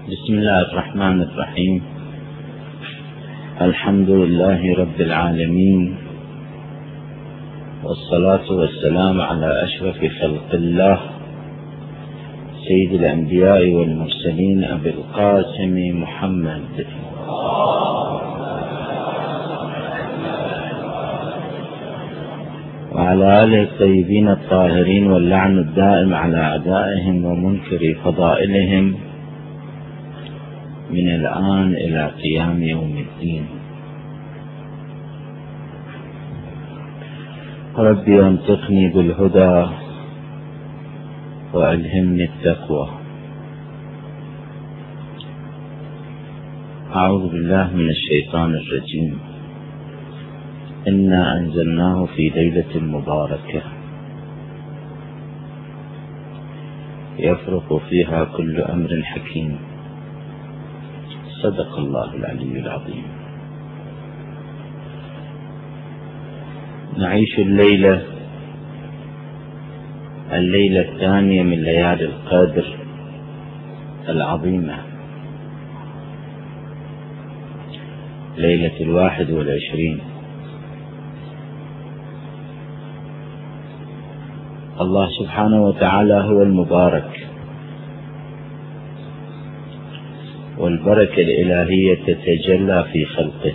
بسم الله الرحمن الرحيم. الحمد لله رب العالمين، والصلاة والسلام على أشرف خلق الله سيد الأنبياء والمرسلين أبي القاسم محمد وعلى آله الطيبين الطاهرين، واللعن الدائم على أعدائهم ومنكر فضائلهم من الآن إلى قيام يوم الدين. ربي أنطقني بالهدى وألهمني التقوى. أعوذ بالله من الشيطان الرجيم. إنا أنزلناه في ليلة مباركة يفرق فيها كل أمر حكيم. صدق الله العلي العظيم. نعيش الليلة الثانية من ليالي القدر العظيمة، ليلة 21. الله سبحانه وتعالى هو المبارك، والبركة الإلهية تتجلى في خلقه.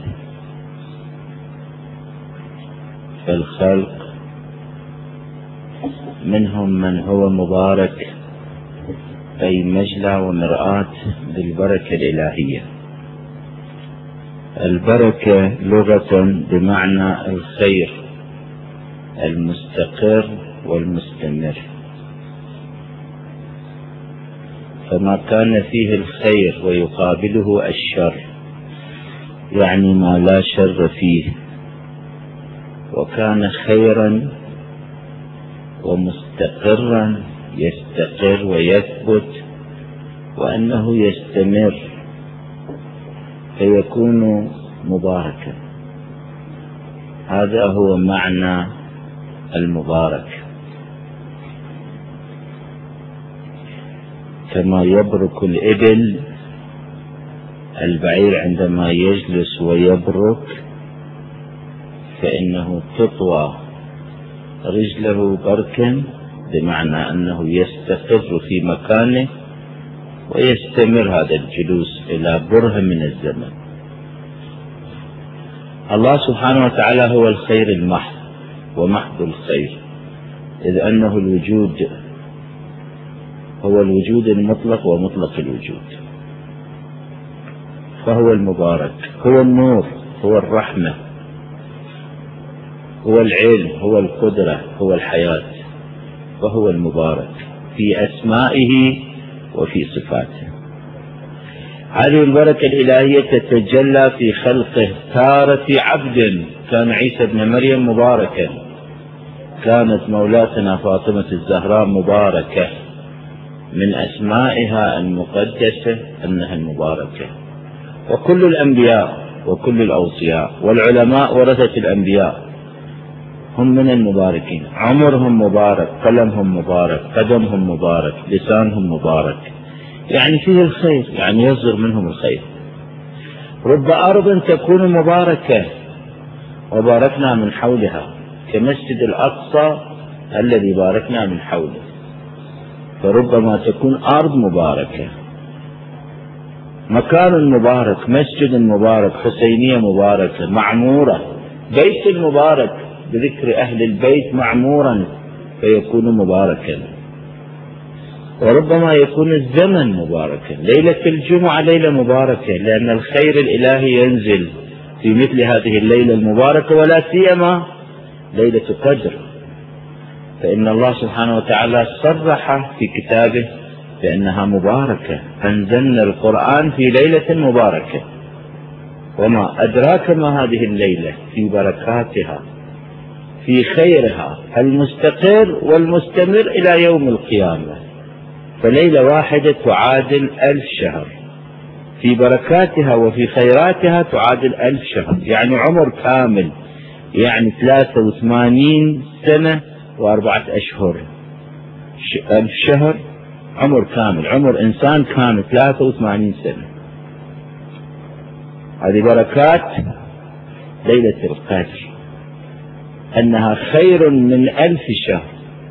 فالخلق منهم من هو مبارك، أي مجلى ومرآة بالبركة الإلهية. البركة لغة بمعنى الخير المستقر والمستمر، فما كان فيه الخير ويقابله الشر يعني ما لا شر فيه، وكان خيرا ومستقرا يستقر ويثبت وأنه يستمر فيكون مباركا. هذا هو معنى المبارك. كما يبرك الإبل، البعير عندما يجلس ويبرك فإنه تطوى رجله بركا، بمعنى أنه يستقر في مكانه ويستمر هذا الجلوس إلى برهة من الزمن. الله سبحانه وتعالى هو الخير المحض ومحض الخير، إذ أنه الوجود، هو الوجود المطلق ومطلق الوجود، فهو المبارك، هو النور، هو الرحمة، هو العلم، هو القدرة، هو الحياة، وهو المبارك في أسمائه وفي صفاته. هذه البركة الإلهية تتجلى في خلقه تارة عبد. كان عيسى ابن مريم مباركا، كانت مولاتنا فاطمة الزهراء مباركة، من أسمائها المقدسة أنها المباركة. وكل الأنبياء وكل الأوصياء والعلماء ورثة الأنبياء هم من المباركين. عمرهم مبارك، قلمهم مبارك، قدمهم مبارك، لسانهم مبارك، يعني فيه الخير، يعني يصدر منهم الخير. رب أرض تكون مباركة وباركنا من حولها، كمسجد الأقصى الذي باركنا من حوله. فربما تكون أرض مباركة، مكان مبارك، مسجد مبارك، حسينية مباركة، معمورة، بيت مبارك بذكر أهل البيت معمورا فيكون مباركا. وربما يكون الزمن مباركا، ليلة الجمعة ليلة مباركة، لأن الخير الإلهي ينزل في مثل هذه الليلة المباركة، ولا سيما ليلة قدر. فإن الله سبحانه وتعالى صرح في كتابه بأنها مباركة. أنزلنا القرآن في ليلة مباركة، وما أدراك ما هذه الليلة، في بركاتها، في خيرها المستقر والمستمر إلى يوم القيامة. فليلة واحدة تعادل 1000 شهر، في بركاتها وفي خيراتها تعادل 1000 شهر، يعني عمر كامل، يعني 83 سنة و4 أشهر. 1000 شهر عمر كامل، عمر إنسان كامل 83 سنة. هذه بركات ليلة القدر، أنها خير من 1000 شهر.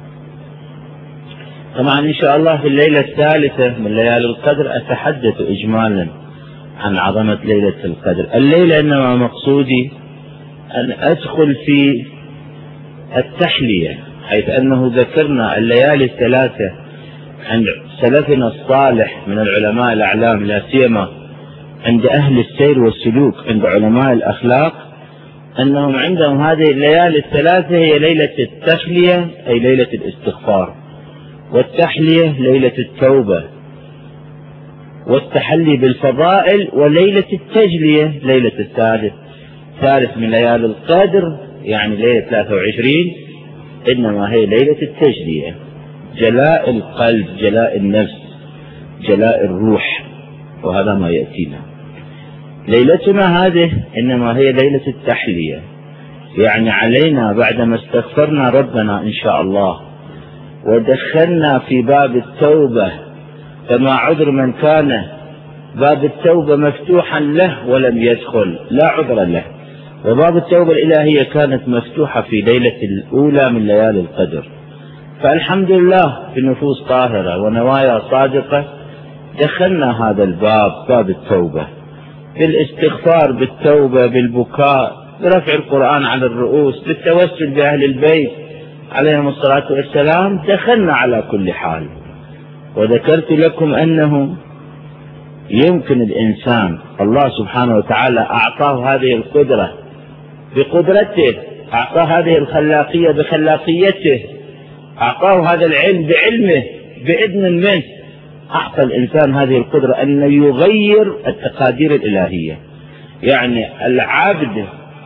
طبعا إن شاء الله في الليلة الثالثة من ليالي القدر أتحدث إجمالا عن عظمة ليلة القدر. الليلة إنما مقصودي أن أدخل في التحلية، حيث أنه ذكرنا الليالي الثلاثة عند سلفنا الصالح من العلماء الأعلام، لا سيما عند أهل السير والسلوك، عند علماء الأخلاق، أنهم عندهم هذه الليالي الثلاثة هي ليلة التحلية أي ليلة الاستغفار، والتحلية ليلة التوبة، والتحلي بالفضائل، وليلة التجلية ليلة الثالث من ليالي القدر، يعني ليلة 23 إنما هي ليلة التجلية، جلاء القلب، جلاء النفس، جلاء الروح، وهذا ما يأتينا. ليلتنا هذه إنما هي ليلة التحلية، يعني علينا بعدما استغفرنا ربنا إن شاء الله ودخلنا في باب التوبة، فما عذر من كان باب التوبة مفتوحا له ولم يدخل، لا عذر له. وباب التوبة الإلهية كانت مفتوحة في ليلة الأولى من ليالي القدر، فالحمد لله بنفوس طاهرة ونوايا صادقة دخلنا هذا الباب، باب التوبة، بالاستغفار، بالتوبة، بالبكاء، برفع القرآن على الرؤوس، بالتوسل بأهل البيت عليهم الصلاة والسلام، دخلنا على كل حال. وذكرت لكم أنه يمكن الإنسان الله سبحانه وتعالى أعطاه هذه القدرة بقدرته، أعطاه هذه الخلاقية بخلاقيته، أعطاه هذا العلم بعلمه، بإذن منه، أعطى الإنسان هذه القدرة أن يغير التقادير الإلهية. يعني العبد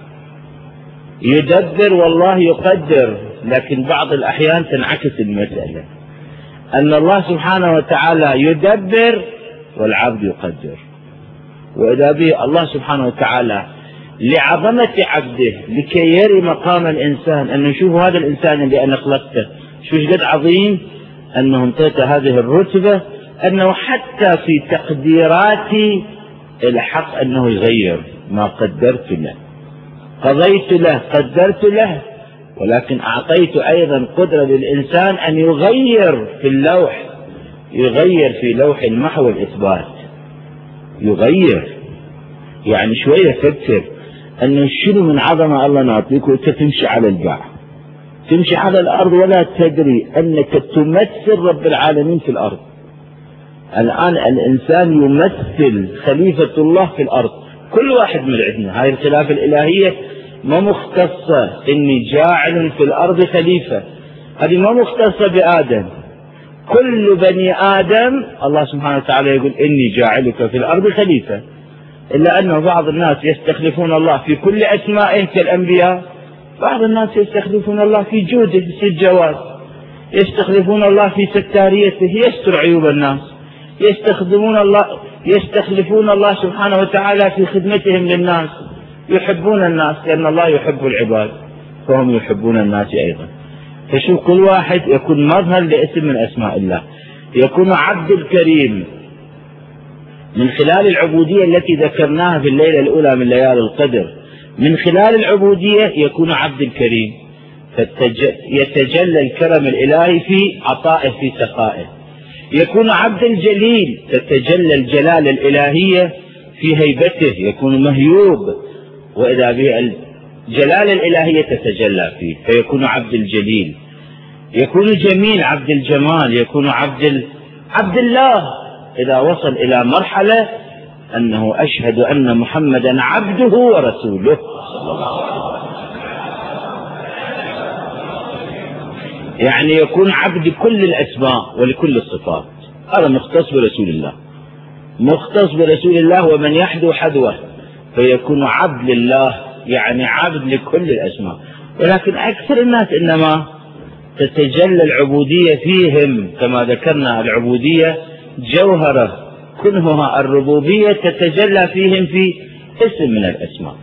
يدبر والله يقدر، لكن بعض الأحيان تنعكس المسألة، أن الله سبحانه وتعالى يدبر والعبد يقدر. وإذا به الله سبحانه وتعالى لعظمة عبده لكي يري مقام الإنسان، أن نشوف هذا الإنسان اللي أنا خلقته شو قد عظيم، أنه انتهت هذه الرتبة، أنه حتى في تقديراتي الحق أنه يغير ما قدرت له، قضيت له، قدرت له، ولكن أعطيت أيضا قدرة للإنسان أن يغير في اللوح، يغير في لوح المحو والإثبات، يغير. يعني شوية فكر أنه شنو من عظمة الله نعطيك وأنت تمشي على الباع، تمشي على الأرض ولا تدري أنك تمثل رب العالمين في الأرض. الآن الإنسان يمثل خليفة الله في الأرض، كل واحد من عندنا. هاي الخلافة الإلهية ما مختصة إني جاعل في الأرض خليفة، هذه ما مختصة بآدم، كل بني آدم الله سبحانه وتعالى يقول إني جاعلك في الأرض خليفة. إلا أنه بعض الناس يستخلفون الله في كل أسمائه كالأنبياء، بعض الناس يستخلفون الله في جوده في الجواز، يستخلفون الله في ستاريته يستر عيوب الناس، يستخلفون الله سبحانه وتعالى في خدمتهم للناس، يحبون الناس لأن الله يحب العباد فهم يحبون الناس أيضا. فشوف كل واحد يكون مظهر لاسم من أسماء الله، يكون عبد الكريم من خلال العبودية التي ذكرناها في الليلة الأولى من ليالي القدر. من خلال العبودية يكون عبد الكريم، يتجلى الكرم الإلهي في عطائه في سخائه. يكون عبد الجليل، تتجلى الجلال الإلهية في هيبته، يكون مهيوب، وإذا به الجلال الإلهية تتجلى فيه فيكون عبد الجليل. يكون جميل، عبد الجمال، يكون عبد الله، إذا وصل إلى مرحلة أنه أشهد أن محمدا عبده ورسوله صلى الله عليه وسلم. يعني يكون عبد كل الأسماء ولكل الصفات. هذا مختص برسول الله، مختص برسول الله، ومن يحدو حدوه فيكون عبد لله، يعني عبد لكل الأسماء. ولكن أكثر الناس إنما تتجلى العبودية فيهم، كما ذكرنا العبودية جوهرة كنهها الربوبية، تتجلى فيهم في اسم من الأسماء.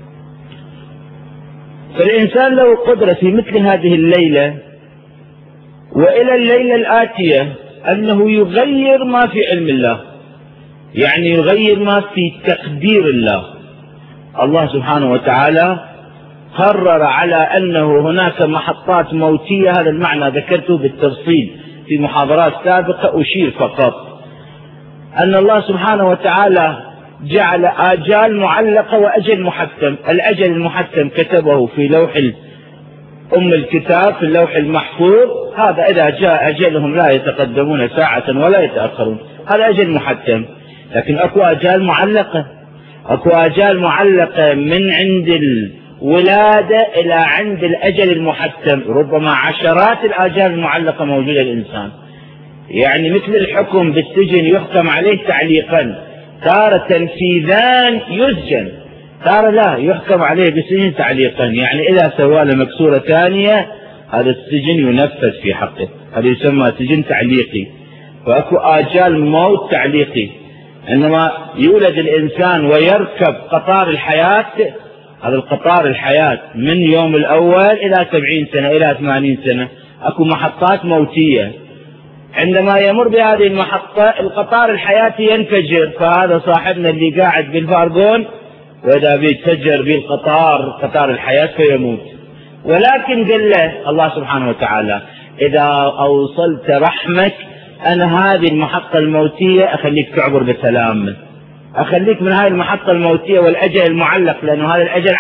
فالإنسان له قدرة في مثل هذه الليلة وإلى الليلة الآتية أنه يغير ما في علم الله، يعني يغير ما في تقدير الله. الله سبحانه وتعالى قرر على أنه هناك محطات موتية، هذا المعنى ذكرته بالتفصيل في محاضرات سابقة، أشير فقط أن الله سبحانه وتعالى جعل آجال معلقة وأجل محتم. الأجل المحتم كتبه في لوح أم الكتاب، في اللوح المحفوظ، هذا إذا جاء أجلهم لا يتقدمون ساعة ولا يتأخرون، هذا أجل محتم. لكن أكو آجال معلقة، أكو آجال معلقة من عند الولادة إلى عند الأجل المحتم، ربما عشرات الآجال المعلقة موجودة للإنسان. يعني مثل الحكم بالسجن يحكم عليه تعليقا، تارة تنفيذان يسجن، تارة لا يحكم عليه بالسجن تعليقا، يعني إذا سوى له مكسورة ثانية هذا السجن ينفذ في حقه، هذا يسمى سجن تعليقي. فأكو آجال موت تعليقي، عندما يولد الإنسان ويركب قطار الحياة، هذا القطار الحياة من يوم الأول إلى 70 سنة إلى 80 سنة، أكو محطات موتية. عندما يمر بهذه المحطة القطار الحياتي ينفجر، فهذا صاحبنا اللي قاعد بالفارغون وإذا بيتفجر به القطار، قطار الحياة، فيموت. ولكن قال له الله سبحانه وتعالى إذا أوصلت رحمك أنا هذه المحطة الموتية أخليك تعبر بسلام، أخليك من هذه المحطة الموتية والأجل المعلق، لأنه هذا الأجل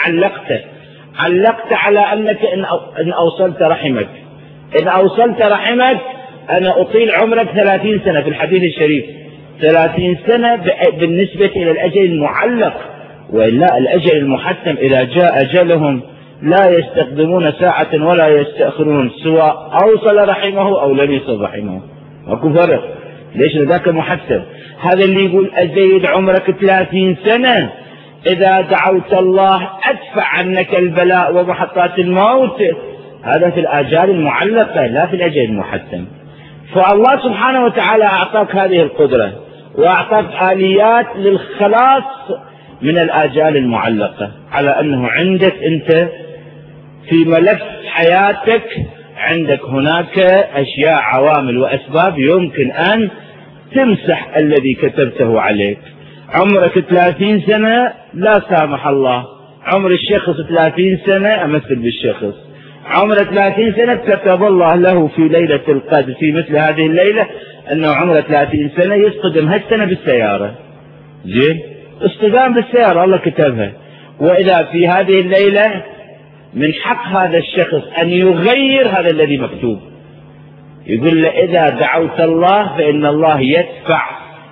علقت على أنك إن أوصلت رحمك، إن أوصلت رحمك أنا أطيل عمرك 30 سنة في الحديث الشريف، 30 سنة بالنسبة إلى الأجل المعلق. وإلا الأجل المحتم إذا جاء أجلهم لا يستقدمون ساعة ولا يستأخرون، سواء أوصل رحمه أو لم يصل رحمه، ماكو فرق. ليش؟ ذاك محتم. هذا اللي يقول أزيد عمرك 30 سنة إذا دعوت الله أدفع عنك البلاء ومحطات الموت، هذا في الآجال المعلقة لا في الأجل المحتم. فالله سبحانه وتعالى أعطاك هذه القدرة وأعطاك آليات للخلاص من الآجال المعلقة، على أنه عندك أنت في ملف حياتك عندك هناك أشياء، عوامل وأسباب يمكن أن تمسح الذي كتبته عليك. عمرك 30 سنة لا سامح الله، عمر الشخص 30 سنة أمثل بالشخص، عمر 30 سنة كتب الله له في ليلة القدر في مثل هذه الليلة أنه عمر 30 سنة يصطدم هالسنة بالسيارة، زين، اصطدام بالسيارة الله كتبها. وإذا في هذه الليلة من حق هذا الشخص أن يغير هذا الذي مكتوب، يقول له إذا دعوت الله فإن الله يدفع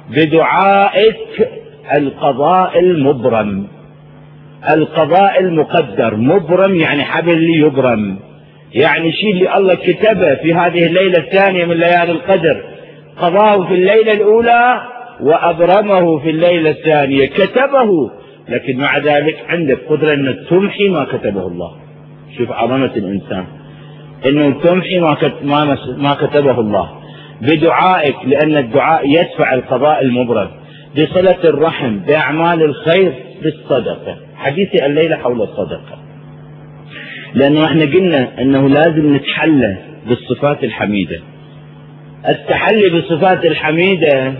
بدعائك القضاء المبرم، القضاء المقدر، مبرم يعني حبل يبرم، يعني شيء اللي الله كتبه في هذه الليلة الثانية من ليالي القدر قضاه في الليلة الأولى وأبرمه في الليلة الثانية، كتبه، لكن مع ذلك عندك قدرة أن تمحي ما كتبه الله. شوف عظمة الإنسان، أنه تمحي ما كتبه الله بدعائك، لأن الدعاء يدفع القضاء المبرم، بصلة الرحم، بأعمال الخير، بالصدقة. حديثي الليلة حول الصدقة، لأنه احنا قلنا أنه لازم نتحلى بالصفات الحميدة. التحلي بالصفات الحميدة،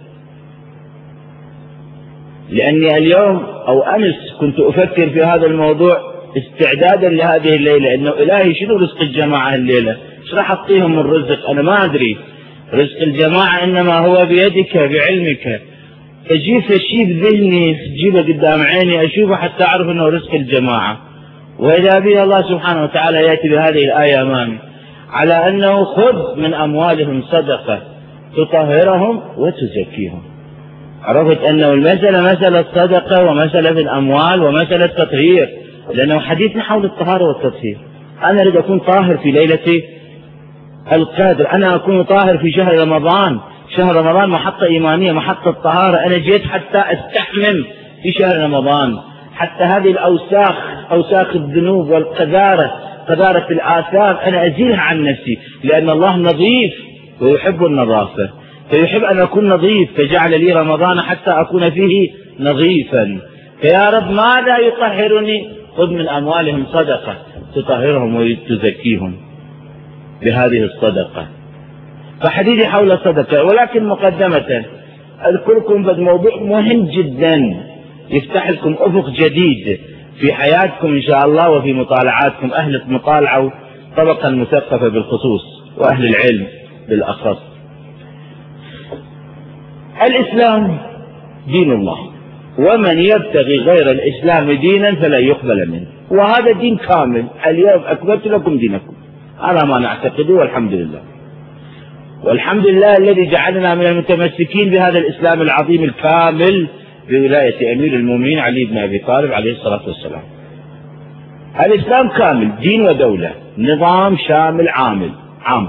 لأني اليوم أو أمس كنت أفكر في هذا الموضوع استعدادا لهذه الليلة، أنه إلهي شنو رزق الجماعة الليلة، ايش راح أعطيهم من رزق، أنا ما أدري، رزق الجماعة إنما هو بيدك بعلمك. أجيب شيء بذهني تجيبه قدام عيني أشوفه حتى أعرف أنه رزق الجماعة. وإذا بي الله سبحانه وتعالى يأتي بهذه الآية أمامي على أنه خذ من أموالهم صدقة تطهرهم وتزكيهم. عرفت أنه المسألة مسألة صدقة ومسألة في الأموال ومسألة تطهير، لأنه حديثنا حول الطهارة والتطهير. أنا أريد أكون طاهر في ليلة القدر، أنا أكون طاهر في شهر رمضان، شهر رمضان محطة إيمانية، محطة طهارة، أنا جيت حتى أستحمم في شهر رمضان، حتى هذه الأوساخ، أوساخ الذنوب والقذارة، قذارة الآثام، أنا أزيلها عن نفسي، لأن الله نظيف ويحب النظافة، فيحب أن أكون نظيف، فجعل لي رمضان حتى أكون فيه نظيفا. فيا رب ماذا يطهرني؟ خذ من أموالهم صدقة تطهرهم وتزكيهم بهذه الصدقة. فحديثي حول الصدقة. ولكن مقدمة أذكركم بموضوع مهم جدا يفتح لكم أفق جديد في حياتكم إن شاء الله وفي مطالعاتكم، أهل المطالعة طبقا المثقفة بالخصوص وأهل العلم بالأخص. الإسلام دين الله، ومن يبتغي غير الإسلام دينا فلا يقبل منه، وهذا دين كامل. اليوم أكملت لكم دينكم على ما نعتقده، والحمد لله. والحمد لله الذي جعلنا من المتمسكين بهذا الإسلام العظيم الكامل بولاية أمير المؤمنين علي بن أبي طالب عليه الصلاة والسلام. الإسلام كامل، دين ودولة، نظام شامل عام،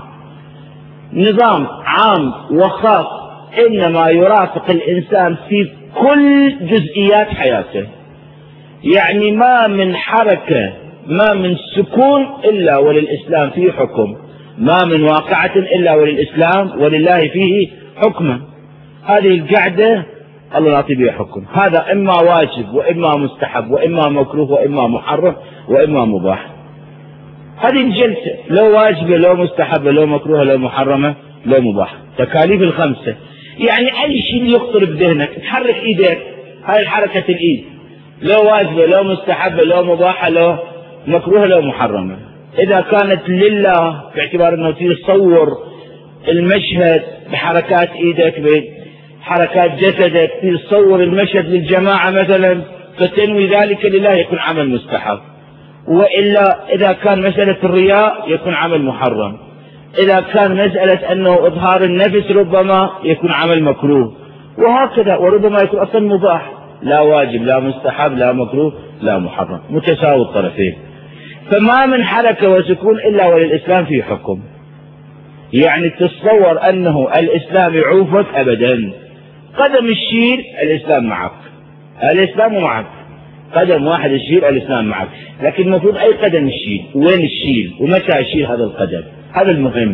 نظام عام وخاص، إنما يرافق الإنسان في كل جزئيات حياته. يعني ما من حركة، ما من سكون إلا وللإسلام فيه حكم، ما من واقعة إلا وللإسلام ولله فيه حكما. هذه القعدة الله يعطي بها حكم، هذا إما واجب وإما مستحب وإما مكروه وإما محرم وإما مباح. هذه الجلسة لو واجبة لو مستحبة لو مكروهة لو محرمة لو مباح، تكاليف الخمسة. يعني أي شيء يخطر بذهنك تحرك إيديك، هاي الحركة الإيد لو واجبة لو مستحبة لو مباحة لو مكروهة لو محرمة. إذا كانت لله باعتبار أنه تصور المشهد بحركات إيدك بحركات جسدك، تصور المشهد للجماعة مثلا فتنوي ذلك لله، يكون عمل مستحب. وإلا إذا كان مسألة الرياء يكون عمل محرم. إذا كان مسألة أنه إظهار النفس ربما يكون عمل مكروه، وهكذا. وربما يكون أصلا مباح، لا واجب لا مستحب لا مكروه لا محرم، متساوي الطرفين. فما من حركة وسكون إلا وللإسلام فيه حكم. يعني تتصور أنه الإسلام يعوفك أبدا، قدم الشيل الإسلام معك، الإسلام معك، قدم واحد الشيل الإسلام معك. لكن المفروض أي قدم الشيل، وين الشيل ومتى الشيل هذا القدم، هذا المهم.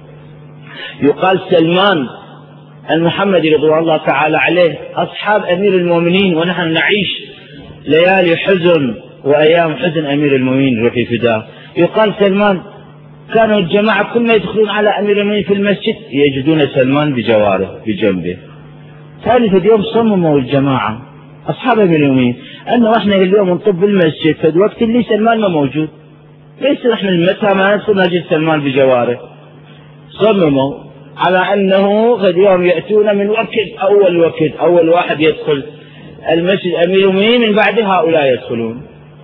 يقال سلمان المحمدي رضوان الله تعالى عليه أصحاب أمير المؤمنين، ونحن نعيش ليالي حزن وأيام حزن أمير المؤمنين روحي فداه. يقال سلمان كانوا الجماعة كل ما يدخلون على أمير المؤمنين في المسجد يجدون سلمان بجواره بجنبه. ثالث يوم صمموا الجماعة أصحاب أمير المؤمنين أنه إحنا اليوم نطب المسجد في الوقت اللي سلمان ما موجود، ليس إحنا متى ما ندخل نجد سلمان بجواره. صمموا على أنه غد يوم يأتون من وقت أول واحد يدخل المسجد أمير المؤمنين، من بعد هؤلاء يدخلون.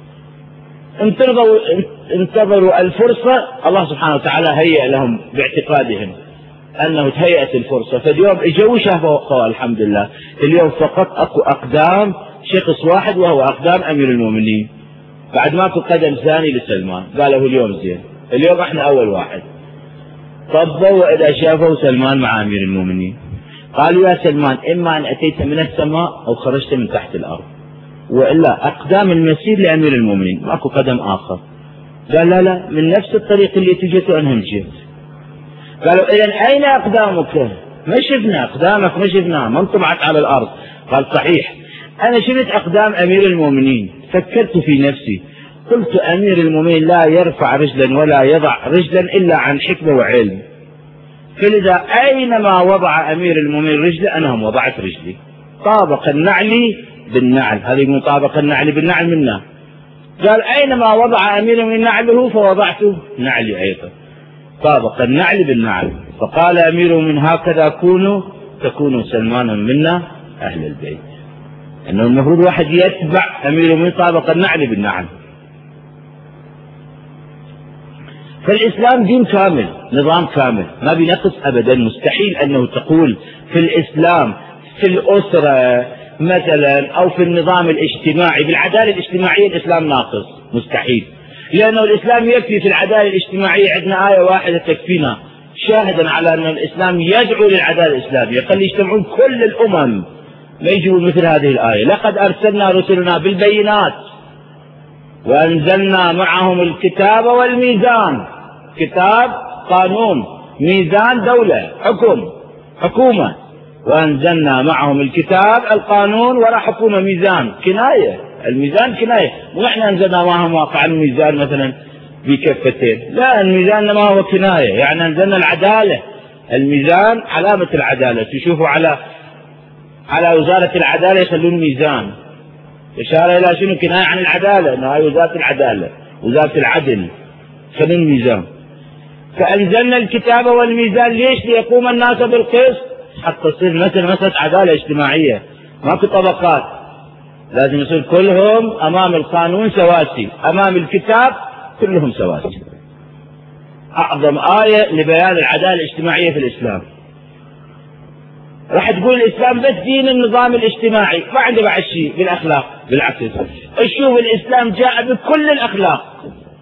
انتظروا الفرصة، الله سبحانه وتعالى هيئ لهم باعتقادهم أنه تهيأت الفرصة. فاليوم اجوا شافوا الحمد لله، اليوم فقط أكو أقدام شخص واحد وهو أقدام أمير المؤمنين، بعد ماكو قدم ثاني لسلمان. قالوا اليوم زين، اليوم احنا أول واحد. طبوا وإذا شافوا سلمان مع أمير المؤمنين قالوا يا سلمان إما أن أتيت من السماء أو خرجت من تحت الأرض، وإلا أقدام المسير لأمير المؤمنين ماكو قدم آخر. قال لا من نفس الطريق اللي تجت وأنهم جيت. قالوا إذن أين أقدامك؟ ما شفنا أقدامك، ما شفناها، ما انطبعت على الأرض. قال صحيح أنا شفت أقدام أمير المؤمنين. فكرت في نفسي قلت أمير المؤمنين لا يرفع رجلا ولا يضع رجلا إلا عن حكمة وعلم، فلذا أينما وضع أمير المؤمنين رجلا أنا هم وضعت رجلي. طابق النعل بالنعل، هذه مطابقة النعل بالنعل منا. قال أينما وضع أمير المؤمنين نعله فوضعت نعلي أيضا، طابق النعل بالنعل. فقال أمير المؤمنين هكذا تكونوا سلمانا منا أهل البيت. أنه المفروض واحد يتبع أمير المؤمنين طابق النعل بالنعل. فالإسلام دين كامل، نظام كامل ما بينقص أبدا. مستحيل أنه تقول في الإسلام في الأسرة مثلا أو في النظام الاجتماعي بالعدالة الاجتماعية الإسلام ناقص، مستحيل. لأنه الإسلام يكفي في العدالة الاجتماعية، عندنا آية واحدة تكفينا شاهدا على أن الإسلام يدعو للعدالة الإسلامية. قال يجتمعون كل الأمم ما يجوا مثل هذه الآية. لقد أرسلنا رسلنا بالبينات وأنزلنا معهم الكتاب والميزان، كتاب قانون، ميزان دولة حكومة، وأنزلنا معهم الكتاب القانون ولا حكومة ميزان كناية. الميزان كناية، ونحن أنزلنا معهم واقع الميزان مثلا بكفتين، لا الميزان ما هو كناية، يعني أنزلنا العدالة الميزان علامة العدالة، تشوفوا على وزارة العدالة يخلون ميزان، إشارة إلى شنو؟ كناية عن العدالة، إنه هاي وزارة العدالة، وزارة العدل، يخلون ميزان. فأنزلنا الكتاب والميزان ليش؟ ليقوم الناس بالقسط، حتى تصير مسألة عدالة اجتماعية، ماكو طبقات، لازم يصير كلهم أمام القانون سواسي، أمام الكتاب كلهم سواسي. أعظم آية لبيان العدالة الاجتماعية في الإسلام. راح تقول الإسلام بس دين النظام الاجتماعي، ما عنده بعد شيء بالأخلاق، بالعكس شوف الإسلام جاء بكل الأخلاق.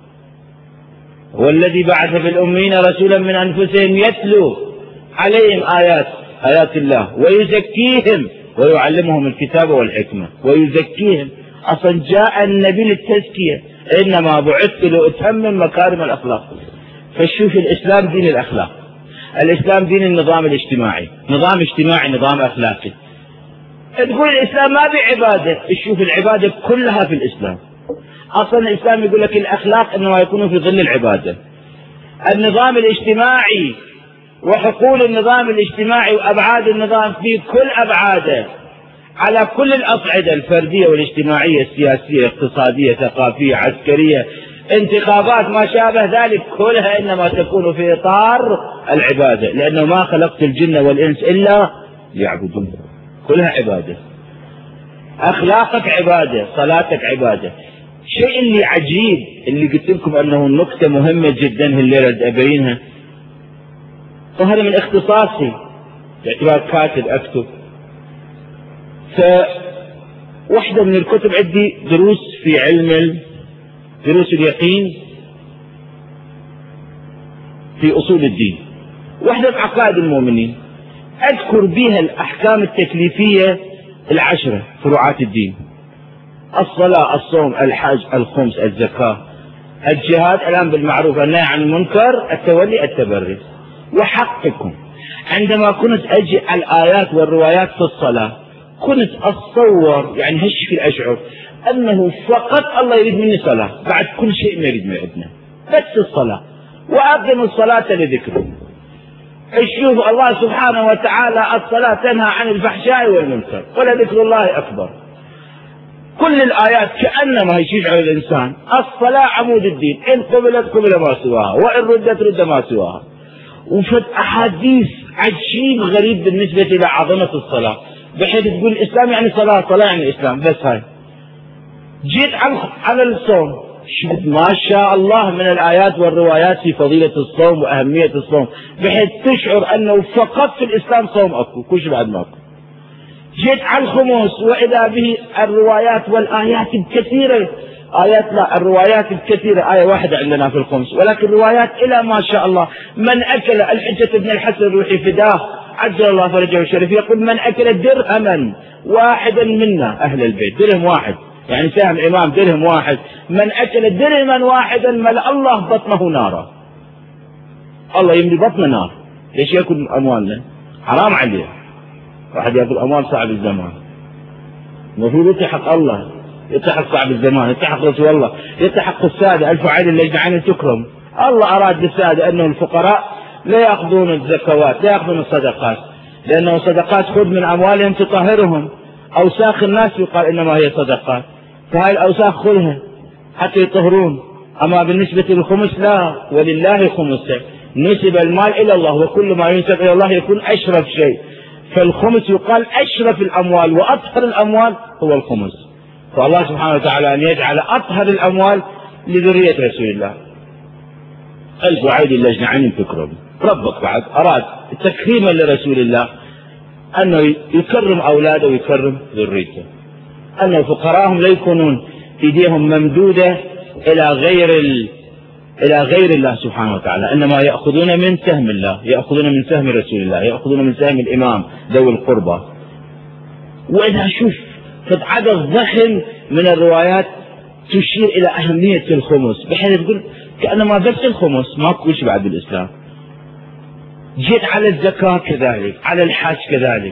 والذي بعث بالأمين رسولا من أنفسهم يتلو عليهم آيات الله ويزكيهم ويعلمهم الكتاب والحكمة ويزكيهم. أصلا جاء النبي للتزكية، إنما بعثت لأتمم مكارم الأخلاق. فشوف الإسلام دين الأخلاق، الإسلام دين النظام الاجتماعي، نظام اجتماعي نظام أخلاقي. تقول الإسلام ما بعبادة، تشوف العبادة كلها في الإسلام. أصلا الإسلام يقول لك الأخلاق إنما يكون في ظل العبادة. النظام الاجتماعي وحقول النظام الاجتماعي وأبعاد النظام في كل أبعاده على كل الأصعدة الفردية والاجتماعية السياسية اقتصادية ثقافية عسكرية انتخابات ما شابه ذلك، كلها إنما تكون في إطار العبادة، لأنه ما خلقت الجن والإنس إلا ليعبدون. كلها عبادة، أخلاقك عبادة، صلاتك عبادة. شيء اللي عجيب اللي قلت لكم أنه النقطة مهمة جدا الليلة أبينها، وهذا من اختصاصي باعتبار كاتب أكتب. فواحدة من الكتب عندي دروس في علم دروس اليقين في أصول الدين، واحدة في عقائد المؤمنين، أذكر بها الأحكام التكليفية 10 فروعات الدين: الصلاة، الصوم، الحج، الخمس، الزكاة، الجهاد، الأمر بالمعروف، النهي عن المنكر، التولي، التبري. وحقكم عندما كنت أجي الآيات والروايات في الصلاة كنت أتصور، يعني هالشكل أشعر أنه فقط الله يريد مني صلاة، بعد كل شيء ما يريد مني، بس الصلاة، وأقم الصلاة لذكره. شوف الله سبحانه وتعالى الصلاة تنهى عن الفحشاء والمنكر ولذكر الله أكبر. كل الآيات كأنما يشجع الإنسان الصلاة عمود الدين، إن قبلت قبل ما سواها وإن ردت رد ما سواها. وفد أحاديث عجيب غريب بالنسبة إلى عظمة الصلاة، بحيث تقول الإسلام يعني صلاة، صلاة يعني الإسلام، بس هاي. جيت على الصوم، شفت ما شاء الله من الآيات والروايات في فضيلة الصوم وأهمية الصوم، بحيث تشعر أنه فقط في الإسلام صوم أكو، كلش بعد ما أكو. جيت على الخمس وإذا به الروايات والآيات الكثيرة، الروايات الكثيرة، آية واحدة عندنا في الخمس، ولكن روايات إلى ما شاء الله. من أكل، الحجة ابن الحسن الروحي فداه عجل الله فرجه الشريف يقول: من أكل درهما واحدا منا أهل البيت، درهم واحد يعني سهم إمام درهم واحد، من أكل درهما واحدا ملأ الله بطنه نارا. الله يملي بطنه نار. ليش يأكل أموالنا؟ حرام عليه. واحد يأكل أموال صعب الزمان، المفروض يتحق الله، يتحق صعب الزمان، يتحق رسول الله، يتحق السادة الفعال اللي عنه تكرم. الله أراد للسادة أنه الفقراء لا يأخذون الزكوات، لا يأخذون الصدقات، لأنه الصدقات خذ من أموالهم تطهرهم. أوساخ الناس يقال إنما هي صدقات، فهاي الأوساخ خذها حتى يطهرون. أما بالنسبة للخمس لا، ولله خمسه، نسب المال إلى الله، وكل ما ينسب إلى الله يكون أشرف شيء. فالخمس يقال أشرف الأموال وأطهر الأموال هو الخمس. فالله سبحانه وتعالى أن يجعل أطهر الأموال لذرية رسول الله. ألف وعيد اللجنة عن تكرم. ربك بعد أراد تكريما لرسول الله أنه يكرم أولاده ويكرم ذريته، أنه فقراهم لا يكونون إيديهم ممدودة إلى غير الله سبحانه وتعالى، إنما يأخذون من سهم الله، يأخذون من سهم رسول الله، يأخذون من سهم الإمام ذوي القربى. وإذا شوف عدد ضخم من الروايات تشير إلى أهمية الخمس، بحيث تقول كأنما بس الخمس ما كوش بعد الإسلام. جيت على الزكاة كذلك، على الحج كذلك.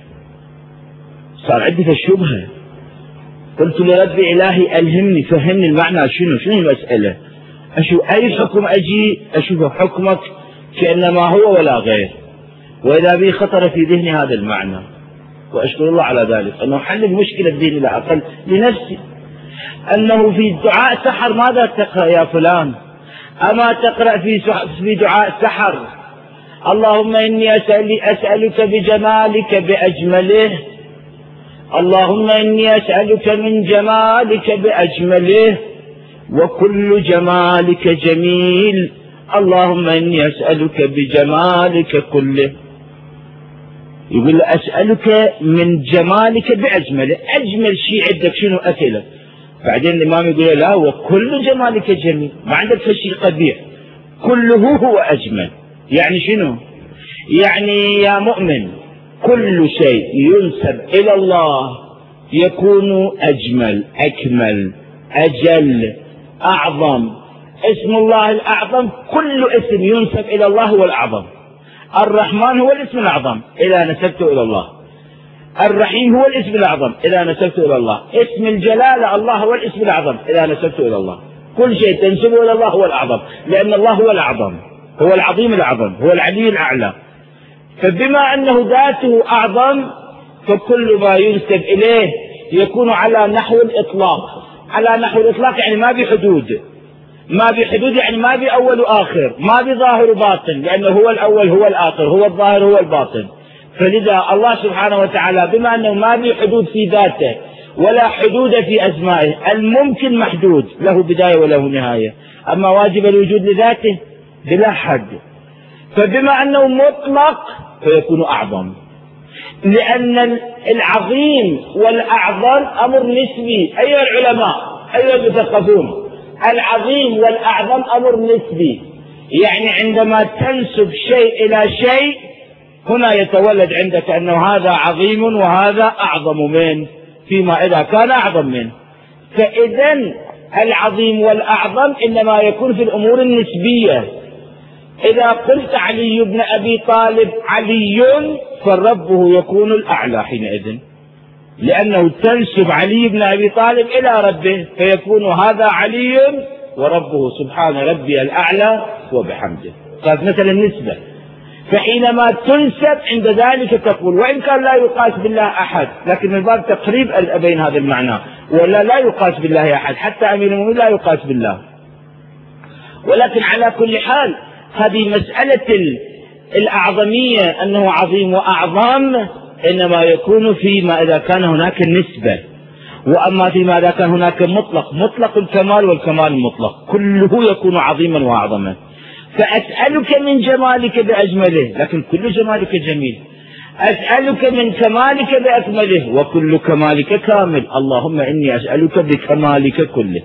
صار عندي الشبهة، قلت لربي إلهي ألهمني، فهمني المعنى، شنو المسألة، أشوف أي حكم أجي أشوف حكمك كأنما هو ولا غير. وإذا بي خطر في ذهني هذا المعنى، وأشكر الله على ذلك، أنه حل المشكلة بذهني لا أقل لنفسي، أنه في دعاء سحر ماذا تقرأ يا فلان؟ أما تقرأ في دعاء سحر اللهم إني أسألك بجمالك بأجمله، اللهم إني أسألك من جمالك بأجمله وكل جمالك جميل، اللهم إني أسألك بجمالك كله. يقول أسألك من جمالك بأجمله، أجمل شيء عندك شنو أكله؟ بعدين الإمام يقول لا وكل جمالك جميل، ما عندك شيء قبيح، كله هو أجمل. يعني شنو؟ يعني يا مؤمن كل شيء ينسب إلى الله يكون أجمل أكمل أجل أعظم. اسم الله الأعظم كل اسم ينسب إلى الله هو الأعظم. الرحمن هو الاسم الأعظم إذا نسبته إلى الله، الرحيم هو الاسم الأعظم إذا نسبته إلى الله، اسم الجلالة الله هو الاسم الأعظم إذا نسبته إلى الله. كل شيء تنسبه إلى الله هو الأعظم، لأن الله هو الأعظم، هو العظيم الأعظم، هو العلي الأعلى. فبما أنه ذاته أعظم فكل ما ينسب إليه يكون على نحو الإطلاق. على نحو الإطلاق يعني ما بحدود، ما بحدود يعني ما بأول وآخر، ما بظاهر وباطن، لأنه هو الأول هو الآخر، هو الظاهر هو الباطن. فلذا الله سبحانه وتعالى بما أنه ما بحدود في ذاته ولا حدود في أسمائه، الممكن محدود له بداية وله نهاية، أما واجب الوجود لذاته بلا حد. فبما أنه مطلق فيكون أعظم، لأن العظيم والأعظم أمر نسبي. أيها العلماء أيها المثقفون، العظيم والأعظم أمر نسبي، يعني عندما تنسب شيء إلى شيء هنا يتولد عندك أنه هذا عظيم وهذا أعظم منه فيما إذا كان أعظم منه. فإذن العظيم والأعظم إنما يكون في الأمور النسبية. إذا قلت علي بن أبي طالب علي فربه يكون الأعلى حينئذ، لأنه تنسب علي بن أبي طالب إلى ربه فيكون هذا علي وربه سبحان ربي الأعلى وبحمده. قالت مثلا النسبة، فحينما تنسب عند ذلك تقول وإن كان لا يقاس بالله أحد، لكن من باب تقريب بين هذا المعنى، ولا لا يقاس بالله أحد، حتى أمير المؤمنين لا يقاس بالله. ولكن على كل حال هذه مسألة الأعظمية أنه عظيم وأعظم إنما يكون فيما إذا كان هناك النسبة، وأما فيما إذا كان هناك مطلق الكمال والكمال المطلق كله يكون عظيما وأعظما. فأسألك من جمالك بأجمله، لكن كل جمالك جميل. أسألك من كمالك بأكمله وكل كمالك كامل، اللهم إني أسألك بكمالك كله.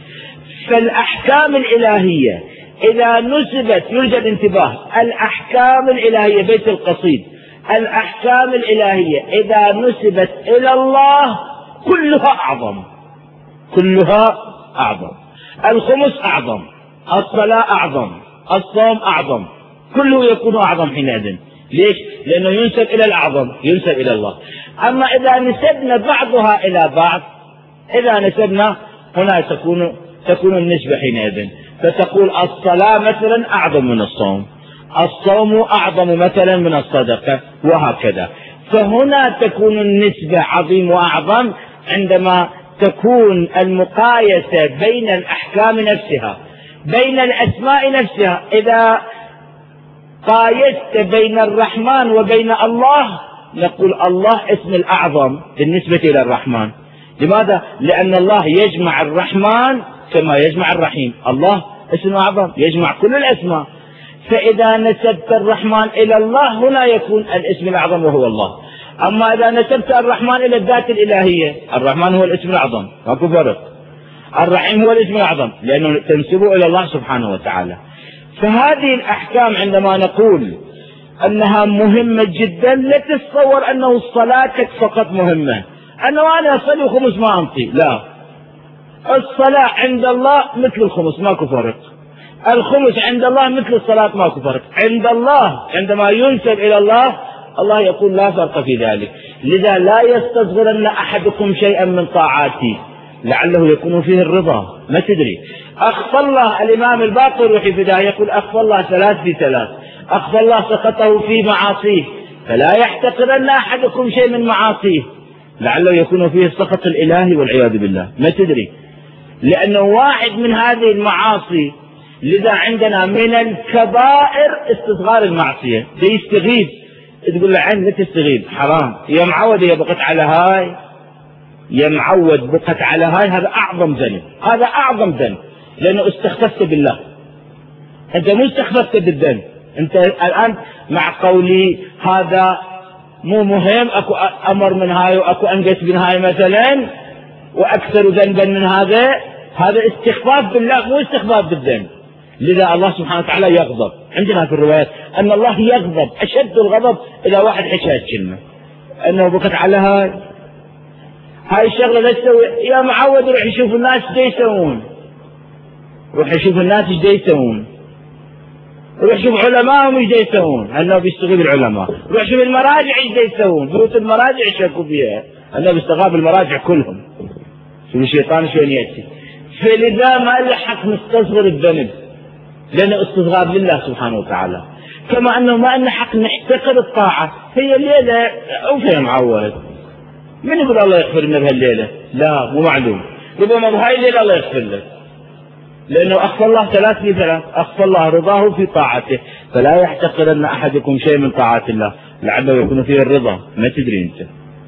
فالأحكام الإلهية إذا نسبت، يوجد انتباه، الأحكام الإلهية بيت القصيد، الأحكام الإلهية إذا نسبت إلى الله كلها أعظم، كلها أعظم. الخمس أعظم، الصلاة أعظم، الصوم أعظم، كله يكون أعظم حينئذ. ليش؟ لأنه ينسب إلى الأعظم، ينسب إلى الله. أما إذا نسبنا بعضها إلى بعض، إذا نسبنا هنا تكون النسبة حينئذ، فتقول الصلاة مثلا أعظم من الصوم، الصوم أعظم مثلا من الصدقة، وهكذا. فهنا تكون النسبة عظيم وأعظم عندما تكون المقايسة بين الأحكام نفسها، بين الأسماء نفسها. إذا قايست بين الرحمن وبين الله نقول الله اسم الأعظم بالنسبة إلى الرحمن. لماذا؟ لأن الله يجمع الرحمن كما يجمع الرحيم، الله اسم أعظم يجمع كل الأسماء. فإذا نسبت الرحمن إلى الله هنا يكون الاسم الأعظم وهو الله. أما إذا نسبت الرحمن إلى الذات الإلهية، الرحمن هو الاسم الأعظم ماكو فرق، الرحيم هو الاسم الأعظم لأنه تنسبه إلى الله سبحانه وتعالى. فهذه الأحكام عندما نقول أنها مهمة جدا، لا تتصور أنه الصلاة فقط مهمة، أنه أنا أصلي خمس ما أنطي، لا، الصلاة عند الله مثل الخمس ماكو فرق، الخمس عند الله مثل الصلاة ماكو فرق. عند الله عندما ينسب إلى الله، الله يقول لا فرق في ذلك. لذا لا يستصغرن أحدكم شيئا من طاعاتي، لعله يكون فيه الرضا، ما تدري. أخفى الله الإمام الباقر في البداية يقول أخفى الله 3 في 3، أخفى الله سخطه في معاصيه، فلا يحتقرن أحدكم شيء من معاصيه، لعله يكون فيه السخط الإلهي والعياذ بالله، ما تدري. لأنه واحد من هذه المعاصي، لذا عندنا من الكبائر استصغار المعصية. يستغيب، تقول له عين لا تستغيب حرام، يا معود يا بقت على هاي، يا معود بقت على هاي، هذا أعظم ذنب، هذا أعظم ذنب، لأنه استخففت بالله. أنت مو استخففت بالذنب، أنت الآن مع قولي هذا مو مهم، أكو أمر من هاي وأكو أنقص من هاي مثلا وأكثر ذنبا من هذا، هذا استخفاف بالله مو استخفاف بالذنب. لذا الله سبحانه وتعالى يغضب، عندنا في الروايات أن الله يغضب أشد الغضب إذا واحد حكى كلمة أنه بقت على هاي الشغلة لا تسوي، يا معود روح يشوف الناس ايش يسوون، روح يشوف الناس ايش يسوون، روح شوف علمائهم ايش يسوون، انه بيستغيب العلماء، روح شوف المراجع ايش يسوون، بيوت المراجع يشكوا فيها، انه بيستغاب المراجع كلهم. شوف الشيطان شلون ياتي. فلذا ما له حق نستصغر الذنب، لانه استصغار لله سبحانه وتعالى. كما انه ما لنا حق نحتقر الطاعه. هي الليله او يا معود، من يقول الله يغفر لنا بهالليله؟ لا، مو معلوم، ربما بهاي الليله الله يغفر لك، لأنه أخفى الله 3 في 3، أخفى الله رضاه في طاعته، فلا يحتقرن أحدكم شيء من طاعات الله، لعله يكون فيه الرضا، ما تدري أنت.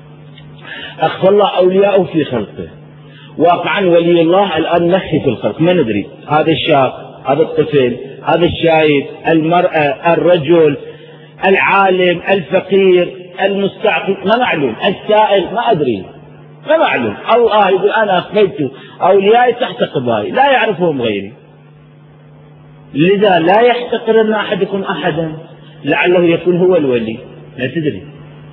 أخفى الله أولياءه في خلقه، واقعا ولي الله الآن نخفي في الخلق، ما ندري، هذا الشاب، هذا الطفل، هذا الشايب، المرأة، الرجل، العالم، الفقير، المستعفف، ما معلوم، السائل، ما أدري، ما معلوم. الله يقول أنا أخفيت أوليائي تحت قبائي لا يعرفهم غيري. لذا لا يحتقرن أحدكم أحدا، لعله يكون هو الولي، لا تدري.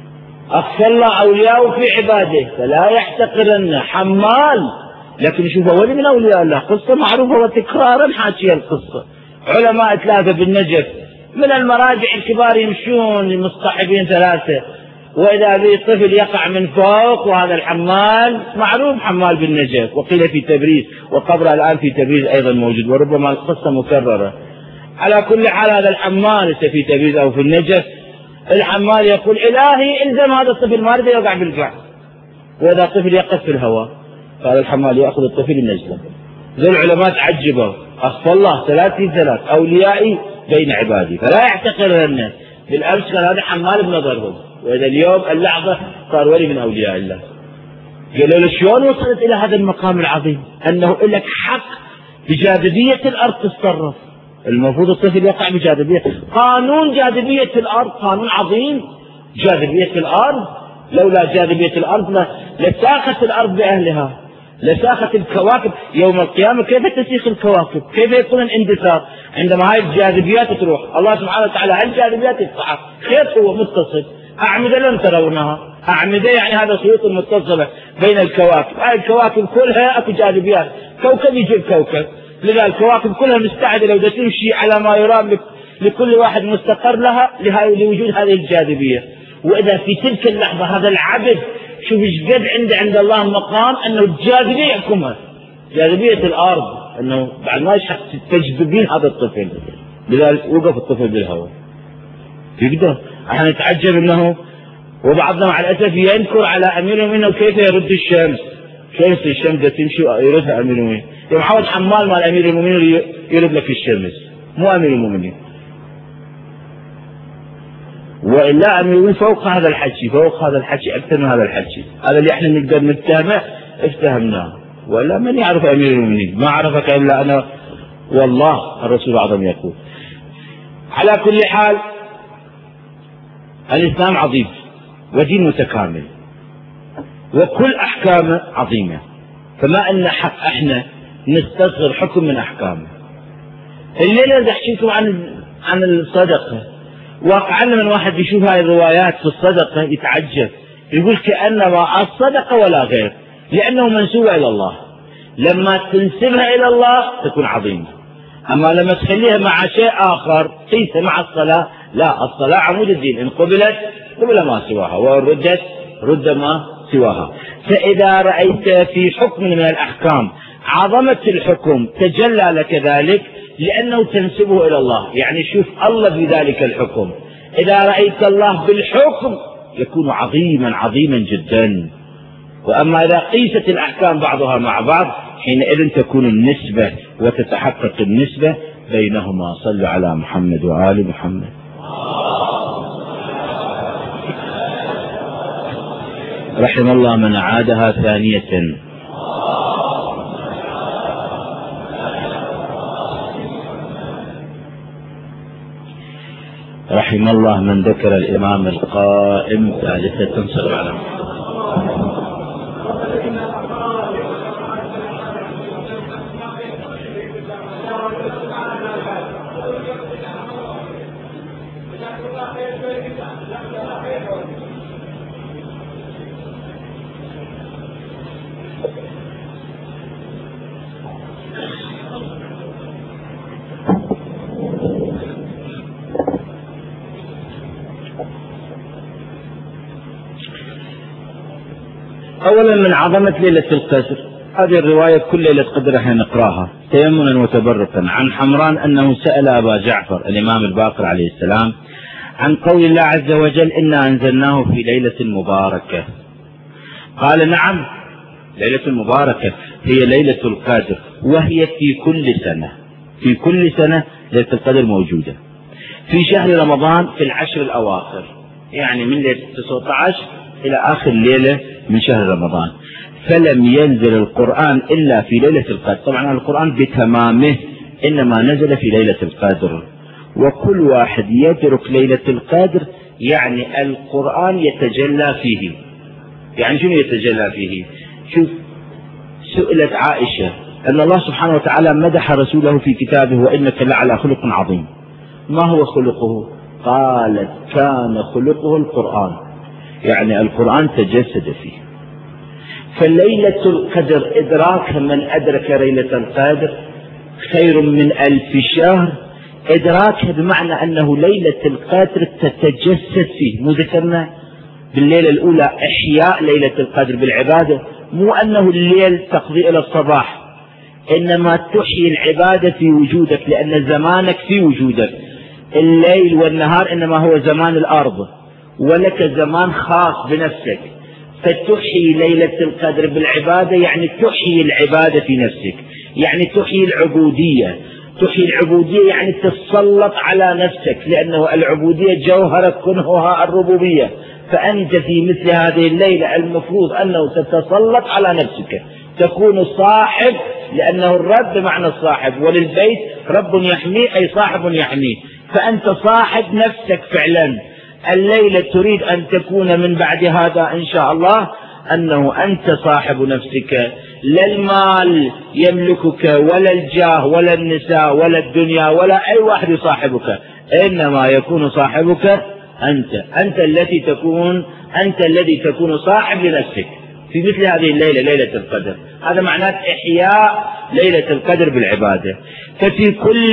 أخفى الله أولياءه في عباده فلا يحتقرن. حمال، لكن شوف ولي من أولياء الله، قصة معروفة وتكرارا حاكية القصة. علماء 3 بالنجف من المراجع الكبار يمشون مصطحبين 3، وإذا به طفل يقع من فوق، وهذا الحمال معروف، حمال بالنجف، وقيل في تبريز، وقبره الآن في تبريز أيضا موجود، وربما القصة مكررة. على كل حال هذا الحمال في تبريز أو في النجف، الحمال يقول إلهي إلزم هذا الطفل ما رضي يوقع بالقاع، وإذا طفل يقف في الهواء فهذا الحمال يأخذ الطفل ينزله. ذو العلماء تعجبوا، أخفى الله 3 في 3 أوليائي بين عبادي فلا يحتقرن. بالأمس كان هذا حمال بنظرهم، وإذا اليوم اللحظة صار ولي من أولياء الله. قالوا له شلون وصلت إلى هذا المقام العظيم، أنه لك حق بجاذبية الأرض تتصرف. المفروض الطفل يقع بجاذبية، قانون جاذبية الأرض قانون عظيم. جاذبية الأرض، لولا جاذبية الأرض لساخت الأرض بأهلها، لساخت الكواكب. يوم القيامة كيف تسيخ الكواكب؟ كيف يكون الاندثار عندما هاي الجاذبيات تروح؟ الله سبحانه وتعالى هاي الجاذبيات يقطعها، خيط هو متصل، أعمدة لم ترونها، أعمدة يعني هذا خيوط متصلة بين الكواكب، هاي الكواكب كلها أكو جاذبيات، كوكب يجيب كوكب، لذا الكواكب كلها مستعدة لو تمشي على ما يرام لكل واحد مستقر لها لوجود هذه الجاذبية. وإذا في تلك اللحظة هذا العبد شوف ايش قد عند الله مقام انه الجاذبية يحكمها، جاذبية الارض، انه بعد ما تجذبين هذا الطفل، لذلك وقف الطفل بالهواء يقدر. احنا نتعجب انه وبعضنا مع الاسف ينكر على امير المؤمنين كيف يرد الشمس، كيف الشمس تمشي يردها امير المؤمنين. يوم حاول حمال مال امير المؤمنين يرد لك الشمس، مو امير المؤمنين. وإلا أن يكون فوق هذا الحكي، فوق هذا الحكي أكثر من هذا الحكي، هذا اللي احنا نقدر نتهمه افتهمناه. ولا من يعرف أمير المؤمنين؟ ما عرفك إلا أنا والله. الرسول الأعظم يقول. على كل حال الإسلام عظيم ودين متكامل وكل أحكامه عظيمة، فما أن حق احنا نستصغر حكم من أحكامه. الليلة بدي أحكي لكم عن الصدقة. واقعا من واحد يشوف هاي الروايات في الصدقة يتعجب، يقول كأنما الصدقة ولا غير، لأنه منسوبة إلى الله. لما تنسبها إلى الله تكون عظيمة، أما لما تخليها مع شيء آخر ليس مع الصلاة، لا، الصلاة عمود الدين، إن قبلت قبل ما سواها، وإن ردت رد ما سواها. فإذا رأيت في حكم من الأحكام عظمة الحكم تجلى لك ذلك لأنه تنسبه إلى الله، يعني شوف الله في ذلك الحكم. إذا رأيت الله بالحكم يكون عظيما عظيما جدا. وأما إذا قيست الأحكام بعضها مع بعض حينئذ تكون النسبة وتتحقق النسبة بينهما. صلوا على محمد وآل محمد. رحم الله من أعادها ثانية. رحم الله من ذكر الإمام القائم ثالثة. صلوا على محمد. أولا من عظمة ليلة القدر هذه الرواية كل ليلة قدر راح نقراها تيمنا وتبركا عن حمران أنه سأل أبا جعفر الإمام الباقر عليه السلام عن قول الله عز وجل إنا أنزلناه في ليلة مباركة. قال نعم، ليلة مباركة هي ليلة القدر، وهي في كل سنة، في كل سنة ليلة القدر موجودة في شهر رمضان في العشر الأواخر، يعني من ليلة 19 إلى آخر ليلة من شهر رمضان. فلم ينزل القرآن إلا في ليلة القدر. طبعا القرآن بتمامه إنما نزل في ليلة القدر، وكل واحد يترك ليلة القدر يعني القرآن يتجلى فيه. يعني شنو يتجلى فيه؟ شوف، سئلت عائشة أن الله سبحانه وتعالى مدح رسوله في كتابه وإنك لعلى خلق عظيم. ما هو خلقه؟ قالت كان خلقه القرآن، يعني القرآن تجسد فيه. فليلة القدر إدراك من أدرك ليلة القدر خير من 1000 شهر. إدراك بمعنى أنه ليلة القدر تتجسد فيه. مو ذكرنا بالليلة الأولى إحياء ليلة القدر بالعبادة، مو أنه الليل تقضي إلى الصباح، إنما تحيي العبادة في وجودك، لأن زمانك في وجودك. الليل والنهار إنما هو زمان الأرض، ولك زمان خاص بنفسك. فتحيي ليلة القدر بالعبادة يعني تحيي العبادة في نفسك، يعني تحيي العبودية. تحيي العبودية يعني تتسلط على نفسك، لأنه العبودية جوهر كنهها الربوبية. فأنت في مثل هذه الليلة المفروض أنه تتسلط على نفسك، تكون صاحب، لأنه الرب بمعنى الصاحب، وللبيت رب يحميه أي صاحب يحميه. فأنت صاحب نفسك فعلا. الليلة تريد أن تكون من بعد هذا إن شاء الله أنه أنت صاحب نفسك، لا المال يملكك ولا الجاه ولا النساء ولا الدنيا ولا أي واحد يصاحبك، إنما يكون صاحبك أنت الذي تكون صاحب لنفسك في مثل هذه الليلة، ليلة القدر. هذا معناه إحياء ليلة القدر بالعبادة. ففي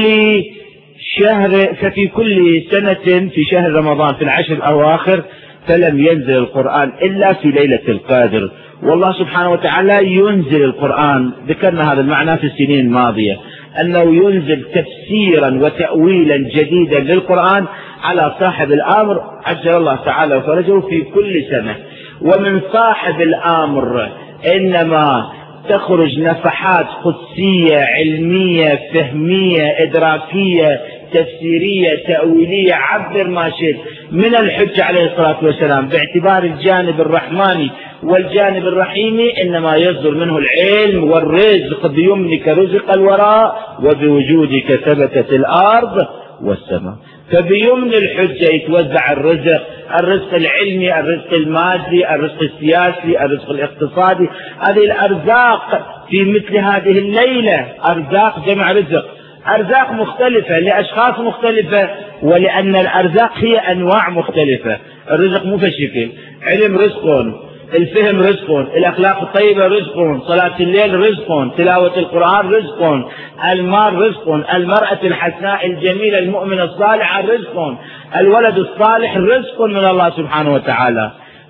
كل سنة في شهر رمضان في العشر الأواخر فلم ينزل القرآن إلا في ليلة القدر. والله سبحانه وتعالى ينزل القرآن، ذكرنا هذا المعنى في السنين الماضية، أنه ينزل تفسيرا وتأويلا جديدا للقرآن على صاحب الأمر عجل الله تعالى فرجه في كل سنة. ومن صاحب الأمر إنما تخرج نفحات قدسية علمية فهمية إدراكية تفسيرية تأويلية، عبر ما شئت، من الحج عليه الصلاة والسلام، باعتبار الجانب الرحماني والجانب الرحيمي إنما يصدر منه العلم والرزق. بيمنك رزق الوراء وبوجودك ثبتت الأرض والسماء. فبيمن الحجة يتوزع الرزق العلمي، الرزق المادي، الرزق السياسي، الرزق الاقتصادي. هذه الأرزاق في مثل هذه الليلة أرزاق جمع رزق، أرزاق مختلفة لأشخاص مختلفة، ولأن الأرزاق هي أنواع مختلفة. الرزق مو في الشكل، علم رزق، الفهم رزق، الأخلاق الطيبة رزق، صلاة الليل رزق، تلاوة القرآن رزق، المال رزق، المرأة الحسناء الجميلة المؤمنة الصالحة رزق، الولد الصالح رزق من الله سبحانه وتعالى.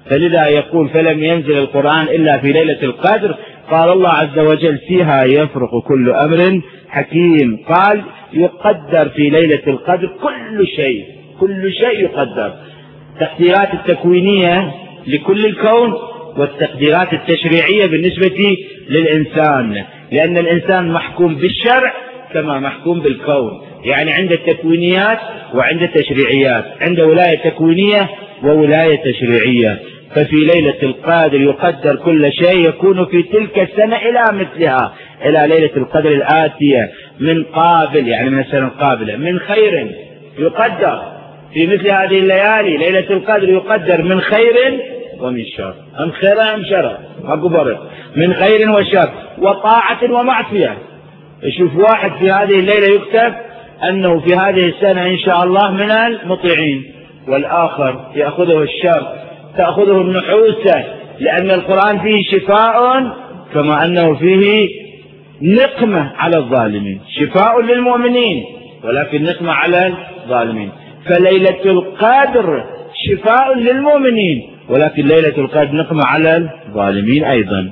فلذا يقول فلم ينزل القرآن إلا في ليلة القدر. قال الله عز وجل فيها يفرق كل أمر حكيم. قال يقدر في ليلة القدر كل شيء، كل شيء يقدر، التقديرات التكوينية لكل الكون والتقديرات التشريعية بالنسبة للإنسان، لأن الإنسان محكوم بالشرع كما محكوم بالكون، يعني عند التكوينيات وعند التشريعيات، عند ولاية تكوينية وولاية تشريعية. ففي ليلة القدر يقدر كل شيء يكون في تلك السنة إلى مثلها، إلى ليلة القدر الآتية من قابل، يعني من السنة القابلة، من خير يقدر في مثل هذه الليالي. ليلة القدر يقدر من خير ومن شر، أم خير أم شر، من خير وشر وطاعة ومعصية. يشوف واحد في هذه الليلة يكتب أنه في هذه السنة إن شاء الله من المطيعين، والآخر يأخذه الشر، تأخذه النحوسة، لأن القرآن فيه شفاء كما أنه فيه نقمة على الظالمين. شفاء للمؤمنين ولكن نقمة على الظالمين. فليلة القدر شفاء للمؤمنين ولكن ليلة القدر نقمة على الظالمين أيضا.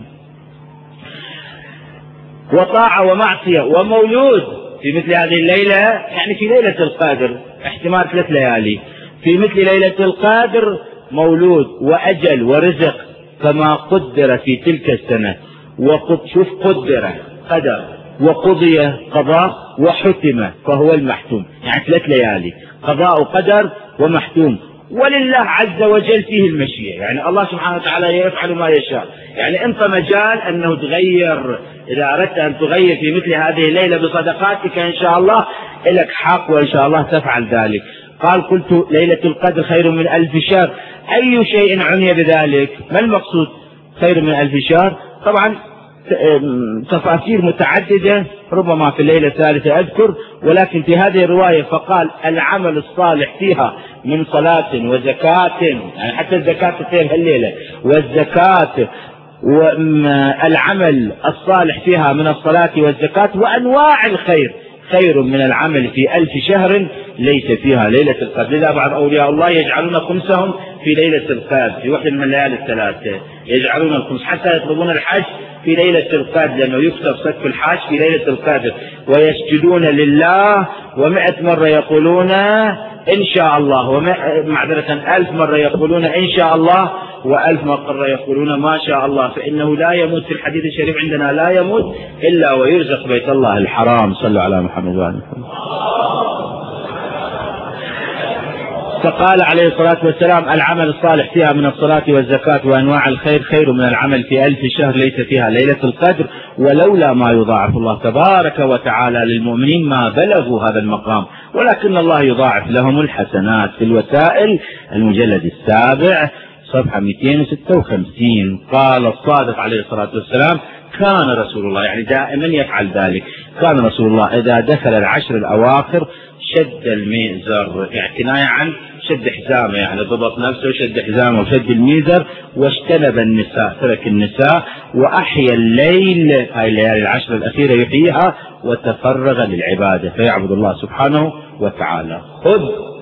وطاعة ومعصية ومولود في مثل هذه الليلة، يعني في ليلة القدر احتمال 3 ليالي، في مثل ليلة القدر مولود وأجل ورزق كما قدر في تلك السنة. شوف قدر قدر وقضي قضاء وحتم فهو المحتوم، يعني 3 ليالي قضاء وقدر ومحتوم. ولله عز وجل فيه المشيئة، يعني الله سبحانه وتعالى يفعل ما يشاء. يعني انت مجال انه تغير، اذا اردت ان تغير في مثل هذه الليلة بصدقاتك ان شاء الله لك حق وان شاء الله تفعل ذلك. قال قلت ليلة القدر خير من 1000 شهر. اي شيء عني بذلك؟ ما المقصود خير من 1000 شهر؟ طبعا تفاسير متعددة، ربما في الليلة الثالثة أذكر، ولكن في هذه الرواية فقال العمل الصالح فيها من صلاة وزكاة، يعني حتى الزكاة تصير هالليلة، والزكاة والعمل الصالح فيها من الصلاة والزكاة وأنواع الخير خير من العمل في 1000 شهر ليس فيها ليلة القدر. لذا بعض أولياء الله يجعلون خمسهم في ليلة القدر، في واحد من الليالي الثلاثة يجعلون الخمس، حتى يطلبون الحج في ليلة القدر لأنه يكتب صك الحج في ليلة القدر، ويسجدون لله 100 مرة يقولون إن شاء الله، ومعذرة 1000 مرة يقولون إن شاء الله، و1000 مرة يقولون ما شاء الله، فإنه لا يموت. في الحديث الشريف عندنا لا يموت إلا ويرزق بيت الله الحرام. صلوا على محمد وعلى محمد. فقال عليه الصلاة والسلام العمل الصالح فيها من الصلاة والزكاة وأنواع الخير خير من العمل في 1000 شهر ليس فيها ليلة القدر، ولولا ما يضاعف الله تبارك وتعالى للمؤمنين ما بلغوا هذا المقام، ولكن الله يضاعف لهم الحسنات. في الوسائل المجلد 7 صفحة 256 قال الصادق عليه الصلاة والسلام كان رسول الله، يعني دائما يفعل ذلك، كان رسول الله إذا دخل العشر الأواخر شد الميزر، يعني كناية عن شد حزامه، يعني ضبط نفسه وشد حزامه وشد الميزر، واجتنب النساء، ترك النساء، وأحيا الليل، هاي الليالي العشر الأخيرة يحييها، وتفرغ للعبادة فيعبد الله سبحانه وتعالى. خذ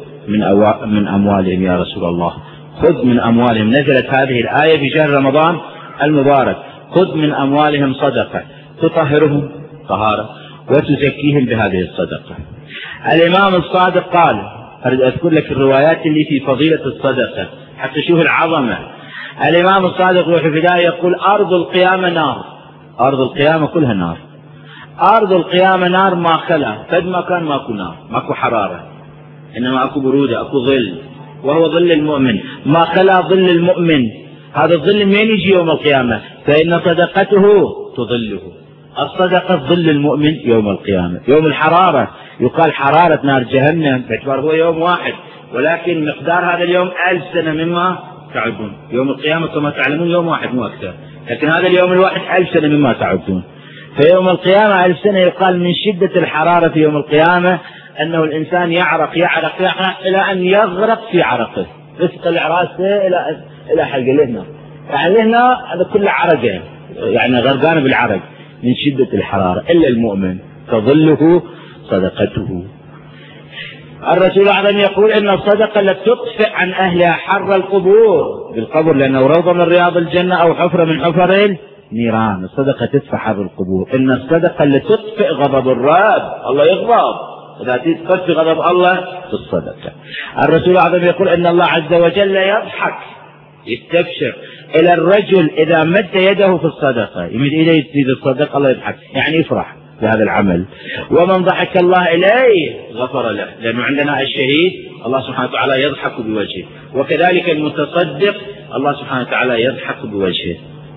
من أموالهم يا رسول الله، خذ من أموالهم، نزلت هذه الآية في شهر رمضان المبارك، خذ من أموالهم صدقة تطهرهم طهارة وتزكيهم بهذه الصدقة. الإمام الصادق قال، أريد أذكر لك الروايات اللي في فضيلة الصدقة حتى تشوف العظمة. الإمام الصادق في البداية يقول أرض القيامة نار، أرض القيامة كلها نار، أرض القيامة نار ما خلا، فد ما كان ماكو نار، ماكو حرارة، إنما أكو برودة، أكو ظل، وهو ظل المؤمن، ما خلا ظل المؤمن. هذا الظل من يجي يوم القيامة؟ فإن صدقته تظله، الصدقة ظل المؤمن يوم القيامة. يوم الحرارة يقال حرارة نار جهنم باعتبار هو يوم واحد، ولكن مقدار هذا اليوم 1000 سنة مما تعدون. يوم القيامة كما تعلمون يوم واحد مو أكثر، لكن هذا اليوم الواحد 1000 سنة مما تعدون. فيوم القيامة 1000 سنة يقال من شدة الحرارة في يوم القيامة أنه الإنسان يعرق يعرق يعرق إلى أن يغرق في عرقه، يثقل راسه إلى حلقه لهنا، يعني لهنا هذا كله عرقه، يعني غرقان بالعرق من شدة الحرارة. إلا المؤمن تظله صدقته. الرسول الأعظم يقول إن الصدقة لتطفئ عن أهلها حر القبور بالقبر، لأنه روضة من رياض الجنة أو حفرة من حفر النيران. الصدقة تدفع حر القبور. إن الصدقة لتطفئ غضب الرب، الله يغضب، إذا تطفئ غضب الله في الصدقة. الرسول الأعظم يقول إن الله عز وجل يضحك يستبشر إلى الرجل إذا مد يده في الصدقة، يمد إليه في الصدقة الله يضحك، يعني يفرح بهذا العمل. ومن ضحك الله إليه غفر له، لأنه عندنا الشهيد الله سبحانه وتعالى يضحك بوجهه، وكذلك المتصدق الله سبحانه وتعالى يضحك بوجهه.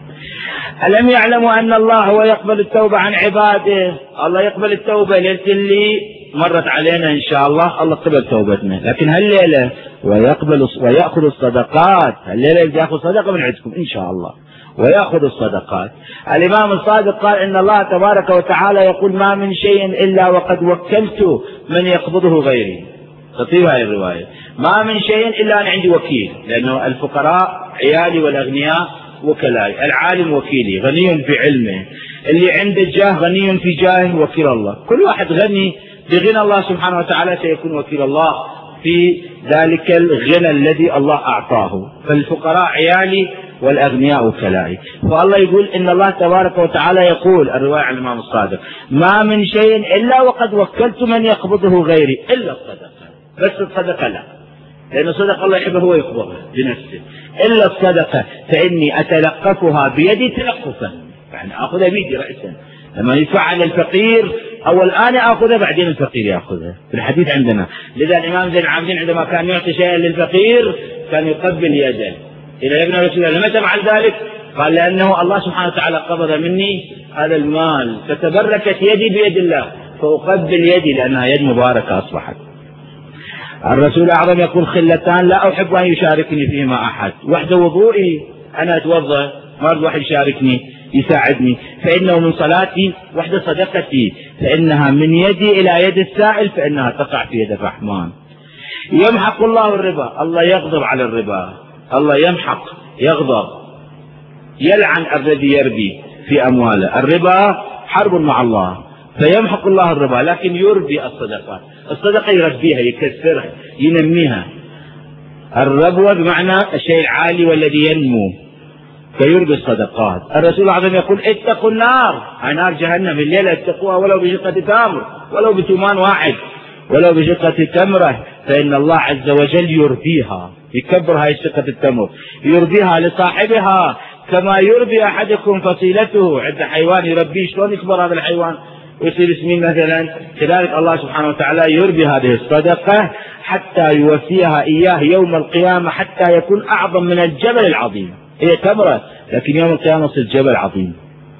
ألم يعلموا أن الله هو يقبل التوبة عن عباده؟ الله يقبل التوبة ليلة اللي مرت علينا إن شاء الله، الله قبل توبتنا، لكن هالليلة ويأخذ الصدقات، هالليلة يأخذ صدقة من عندكم إن شاء الله ويأخذ الصدقات. الإمام الصادق قال إن الله تبارك وتعالى يقول ما من شيء إلا وقد وكلت من يقبضه غيري. تطيب هذه الرواية، ما من شيء إلا أنا عندي وكيل، لأنه الفقراء عيالي والأغنياء وكلاي، العالم وكيلي غني في علمه، اللي عنده جاه غني في جاهه وكيل الله. كل واحد غني بغنى الله سبحانه وتعالى سيكون وكيل الله في ذلك الغنى الذي الله أعطاه. فالفقراء عيالي والأغنياء وكلائي. فالله يقول إن الله تبارك وتعالى يقول، الرواية عن الإمام الصادق، ما من شيء إلا وقد وكلت من يقبضه غيري إلا الصدقة. بس الصدقة لا، لأن الصدقة الله يحبه هو يقبضها بنفسه. إلا الصدقة فإني أتلقفها بيدي تلقفا، يعني أخذها بيدي رأسا، لما يفعل الفقير أول أنا أخذها بعدين الفقير يأخذها في الحديث عندنا. لذا الإمام زين العابدين عندما كان يعطي شيئا للفقير كان يقبل يده. إذا ابن رسول الله لم تفعل ذلك قال لأنه الله سبحانه وتعالى قبض مني هذا المال، فتبركت يدي بيد الله فأقبل يدي لأنها يد مباركة أصبحت. الرسول الأعظم يقول خلتان لا أحب أن يشاركني فيهما أحد، وحده وضوئي أنا أتوضأ ما أريد واحد يشاركني يساعدني، فإنه من صلاتي، وحده صدقتي فإنها من يدي إلى يد السائل فإنها تقع في يد الرحمن. يمحق الله الربا، الله يغضب على الربا، الله يمحق يغضب يلعن الذي يربي في أمواله. الربا حرب مع الله، فيمحق الله الربا لكن يربي الصدقات. الصدقة يربيها يكسرها ينميها. الربوة بمعنى الشيء العالي والذي ينمو، فيربي الصدقات. الرسول العظيم يقول اتقوا النار، نار جهنم الليلة اتقوها ولو بشقة تمر، ولو بتمان واحد، ولو بشقة تمرة، فإن الله عز وجل يربيها، يكبر هاي شقة التمر، يربيها لصاحبها كما يربي أحدكم فصيلته. عند حيوان يربيه، شلون يكبر هذا الحيوان ويصير سمين مثلا؟ كذلك الله سبحانه وتعالى يربي هذه الصدقة حتى يوفيها إياه يوم القيامة، حتى يكون أعظم من الجبل العظيم. هي تمرة لكن يوم القيامة تصير جبل عظيم،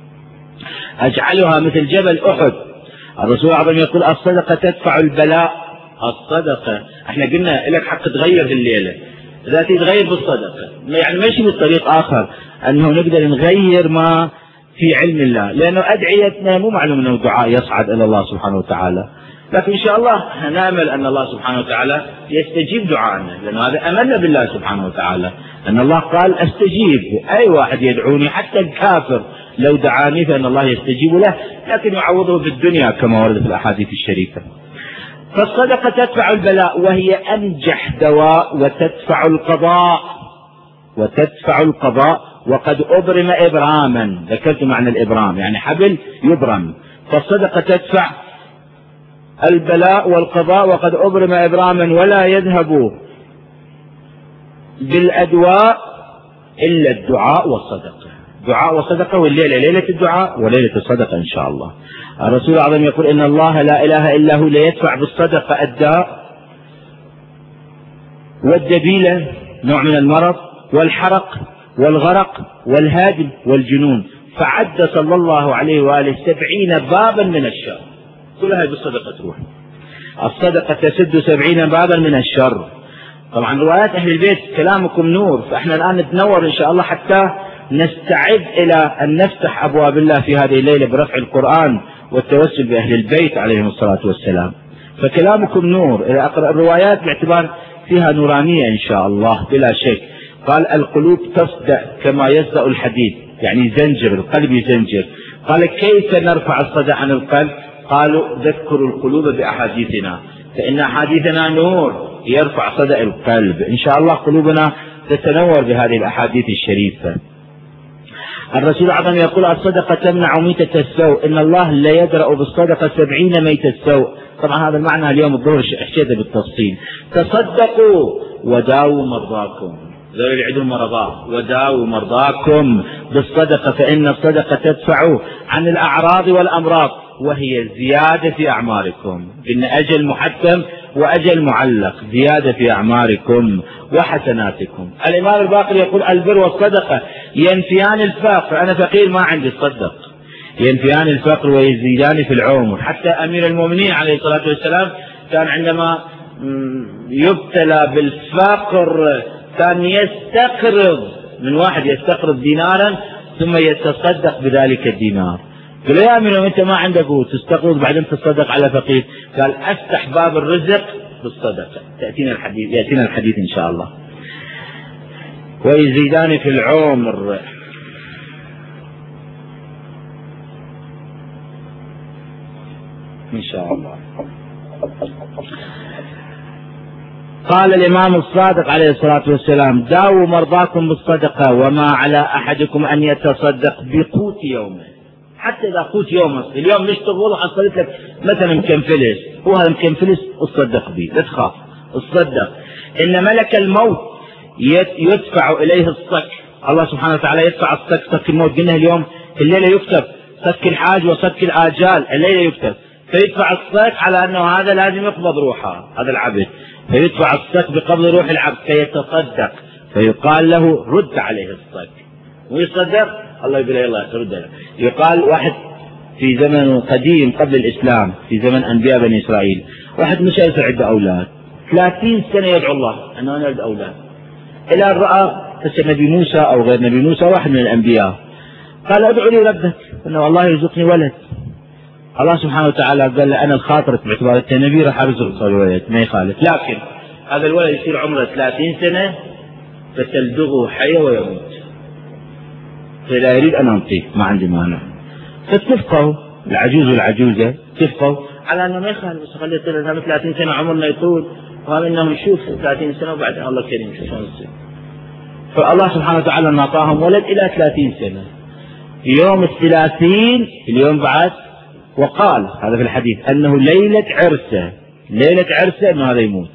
أجعلها مثل جبل أحد. الرسول العظيم يقول الصدقة تدفع البلاء. الصدقة احنا قلنا لك حق تغير في الليلة، إذا تتغير بالصدقة، يعني ماشي بالطريق آخر أنه نقدر نغير ما في علم الله، لأنه أدعيتنا مو معلوم أنه دعاء يصعد إلى الله سبحانه وتعالى، لكن إن شاء الله نأمل أن الله سبحانه وتعالى يستجيب دعائنا، لأن هذا أمنا بالله سبحانه وتعالى أن الله قال أستجيب، أي واحد يدعوني حتى الكافر لو دعاني فإن الله يستجيب له، لكن يعوضه في الدنيا كما ورد في الأحاديث الشريفة. فالصدقة تدفع البلاء وهي أنجح دواء، وتدفع القضاء وقد أبرم إبراما. ذكرت معنى الإبرام يعني حبل يبرم. فالصدقة تدفع البلاء والقضاء وقد أبرم إبراما، ولا يذهب بالأدواء إلا الدعاء والصدقة. دعاء وصدقة، والليلة ليلة الدعاء وليلة الصدقة إن شاء الله. الرسول العظيم يقول إن الله لا إله إلا هو ليدفع بالصدقة الداء والدبيلة نوع من المرض والحرق والغرق والهادم والجنون، فعد صلى الله عليه وآله 70 بابا من الشر. كلها بالصدقة تروح. الصدقة تسد 70 بابا من الشر. طبعا روايات أهل البيت كلامكم نور، فإحنا الآن نتنور إن شاء الله حتى نستعد إلى أن نفتح أبواب الله في هذه الليلة برفع القرآن والتوسل بأهل البيت عليهم الصلاة والسلام. فكلامكم نور. إذا أقرأ الروايات باعتبار فيها نورانية إن شاء الله بلا شك. قال القلوب تصدأ كما يصدأ الحديد، يعني زنجر، القلب يزنجر. قال كيف نرفع الصدى عن القلب؟ قالوا ذكروا القلوب بأحاديثنا. فإن أحاديثنا نور يرفع صدأ القلب. إن شاء الله قلوبنا تتنور بهذه الأحاديث الشريفة. الرسول الأعظم يقول الصدقة تمنع ميتة السوء، إن الله لا يدرأ بالصدقة 70 ميتة السوء. طبعا هذا المعنى اليوم الظهر حكيته بالتفصيل. تصدقوا وداووا مرضاكم، ذوي اللي عندهم مرضات، وداووا مرضاكم بالصدقة فإن الصدقة تدفع عن الأعراض والأمراض وهي زيادة في أعماركم. إن أجل محتم وأجل معلق، زيادة في أعماركم وحسناتكم. الإمام الباقر يقول البر والصدقة ينفيان الفقر، أنا فقير ما عندي الصدق، ينفيان الفقر ويزيدان في العمر. حتى أمير المؤمنين عليه الصلاة والسلام كان عندما يبتلى بالفقر كان يستقرض من واحد، يستقرض دينارا ثم يتصدق بذلك الدينار. قال يا أمير أنت ما عندك قوت تستقرض بعدين تصدق على فقير؟ قال أفتح باب الرزق بالصدقة. يأتينا الحديث إن شاء الله. ويزيدان في العمر. إن شاء الله. قال الإمام الصادق عليه الصلاة والسلام داووا مرضاكم بالصدقة وما على أحدكم أن يتصدق بقوت يومه، حتى إذا قوت يومه اليوم نشتغل وحصلت لك مثلا كم فلس، هو هذا كم فلس اصدق به، لا تخاف اصدق. إن ملك الموت يدفع إليه الصك، الله سبحانه وتعالى يدفع الصك، صك الموت. قلنا اليوم الليلة يكتب صك الحاج وصك الآجال، الليلة يكتب، فيدفع الصك على أنه هذا لازم يقبض روحه هذا العبد، فيدفع الصك بقبض روح العبد فيتصدق، فيقال له رد عليه الصك ويصدق، الله يقول يلا ترد له. يقال واحد في زمن قديم قبل الإسلام في زمن أنبياء بني إسرائيل، واحد مش يصير عنده أولاد 30 سنة يدعو الله أنه أنا أريد أولاد، إلى أن رأى نبي موسى أو غير نبي موسى واحد من الأنبياء قال ادعو لي ربك أنه الله يرزقني ولد. الله سبحانه وتعالى قال له أنا الخاطرك باعتبار أنت نبي راح أرزقك الولد ما يخالف، لكن هذا الولد يصير عمره 30 سنة فتلدغه حية ويموت، فلا يريد أن أنطيه ما عندي مانع. فاتفقوا العجوز والعجوزة اتفقوا على أنه ما يخالف، بس خليه 30 سنة عمرنا يطول، وهذا أنهم يشوفوا 30 سنة وبعدين الله كريم شو شلون يصير. فالله سبحانه وتعالى أعطاهم ولد إلى 30 سنة. يوم 30 اليوم بعد، وقال هذا في الحديث أنه ليلة عرسه أنه هذا يموت.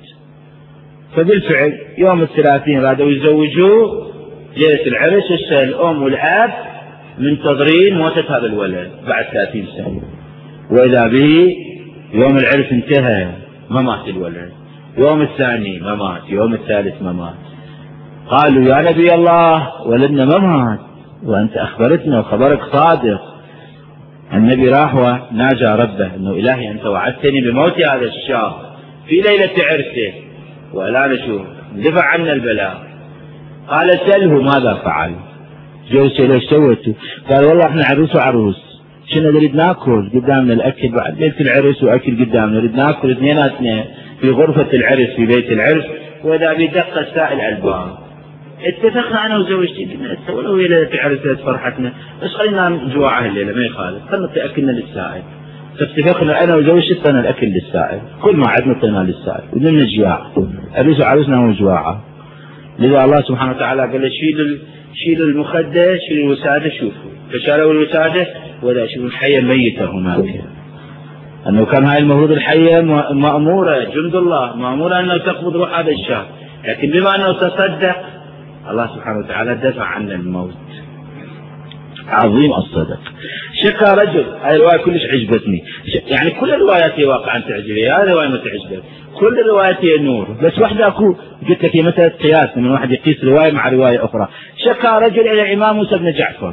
فبالفعل يوم 30 رادوا يزوجوه، ليلة العرس الأم والأب منتظرين موتة هذا الولد بعد 30 سنة، وإذا به يوم العرس انتهى ما مات الولد، يوم الثاني ما مات، يوم الثالث ما مات. قالوا يا نبي الله ولدنا ما مات وأنت أخبرتنا وخبرك صادق. النبي راح وناجى ربه أنه إلهي أنت وعدتني بموت هذا الشاب في ليلة عرسه والآن شو دفع عنا البلاء. قال سأله ماذا فعل؟ جوزته ليش سويته؟ قال والله احنا عروس وعروس، شنو نريد ناكل قدامنا الأكل بعد ليلة العرس وأكل قدامنا، نريد ناكل اثنيناتنا في غرفة العرس في بيت العرس، وإذا بدق السائل الباب. اتفقنا أنا وزوجتي قلنا ولو هي ليلة العرس فرحتنا بس خلينا جواعها الليلة ما يخالف، خلينا نعطي أكلنا للسائل. فاتفقنا أنا وزوجتي اعطينا الأكل للسائل، كل ما عدنا اعطيناه للسائل ودنا جياع، عروس وعروسنا وجواعة. لذا الله سبحانه وتعالى قال له شيلوا المخدة، شيلوا الوسادة، شوفوا. فشالوا الوسادة ولا شوفوا الحية ميتة هناك، أنه كان هاي المفروض الحية مأمورة جند الله مأمورة أنه تقبض روح هذا الشاب، لكن بما أنه تصدق الله سبحانه وتعالى دفع عنا الموت. عظيم الصدق. شكى رجل، هاي الرواية كلش عجبتني، يعني كل الروايات هي واقعا تعجبني، هذه الرواية ما تعجبك، كل الروايات هي نور، بس واحدة أكو قلت لك هي مثلا قياس من واحد يقيس رواية مع رواية أخرى. شكى رجل إلى الإمام موسى بن جعفر،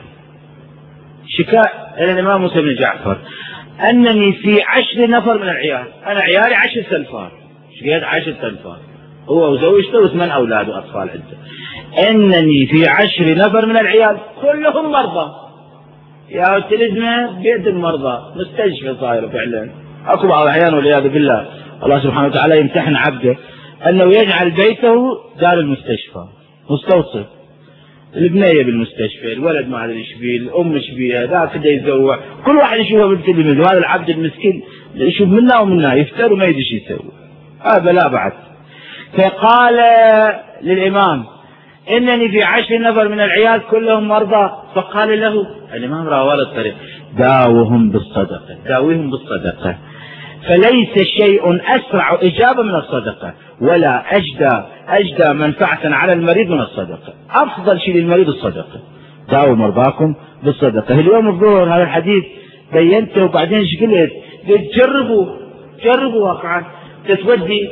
شكى إلى الإمام موسى بن جعفر أنني في 10 نفر من العيال، أنا عيالي 10 تنفار، شقيت 10 تنفار، هو وزوجته و8 أولاد وأطفال عنده، أنني في 10 نفر من العيال كلهم مرضى، يا تلزمه بيد المرضى، مستشفى صاير فعلا. اكو بعض الاحيان والعياذ بالله الله سبحانه وتعالى يمتحن عبده انه يجعل بيته دار المستشفى، مستوصف، البنيه بالمستشفى، الولد ما ادري ايش بيه، الام ايش بيها، ذاك بده يزوع، كل واحد يشوفه بالتلفزيون، وهذا العبد المسكين يشوف منا ومنا يفتر وما يدري ايش يسوي. هذا لا بعد. فقال للإمام إنني في 10 نفر من العيال كلهم مرضى. فقال له الإمام راوى الطريق داوهم بالصدقة، داويهم بالصدقة، فليس شيء أسرع إجابة من الصدقة ولا أجدى منفعة على المريض من الصدقة. أفضل شيء للمريض الصدقة، داووا مرضاكم بالصدقة. اليوم الظهر هذا الحديث بينته وبعدين ايش قلت؟ جربوا واقعا. تتودي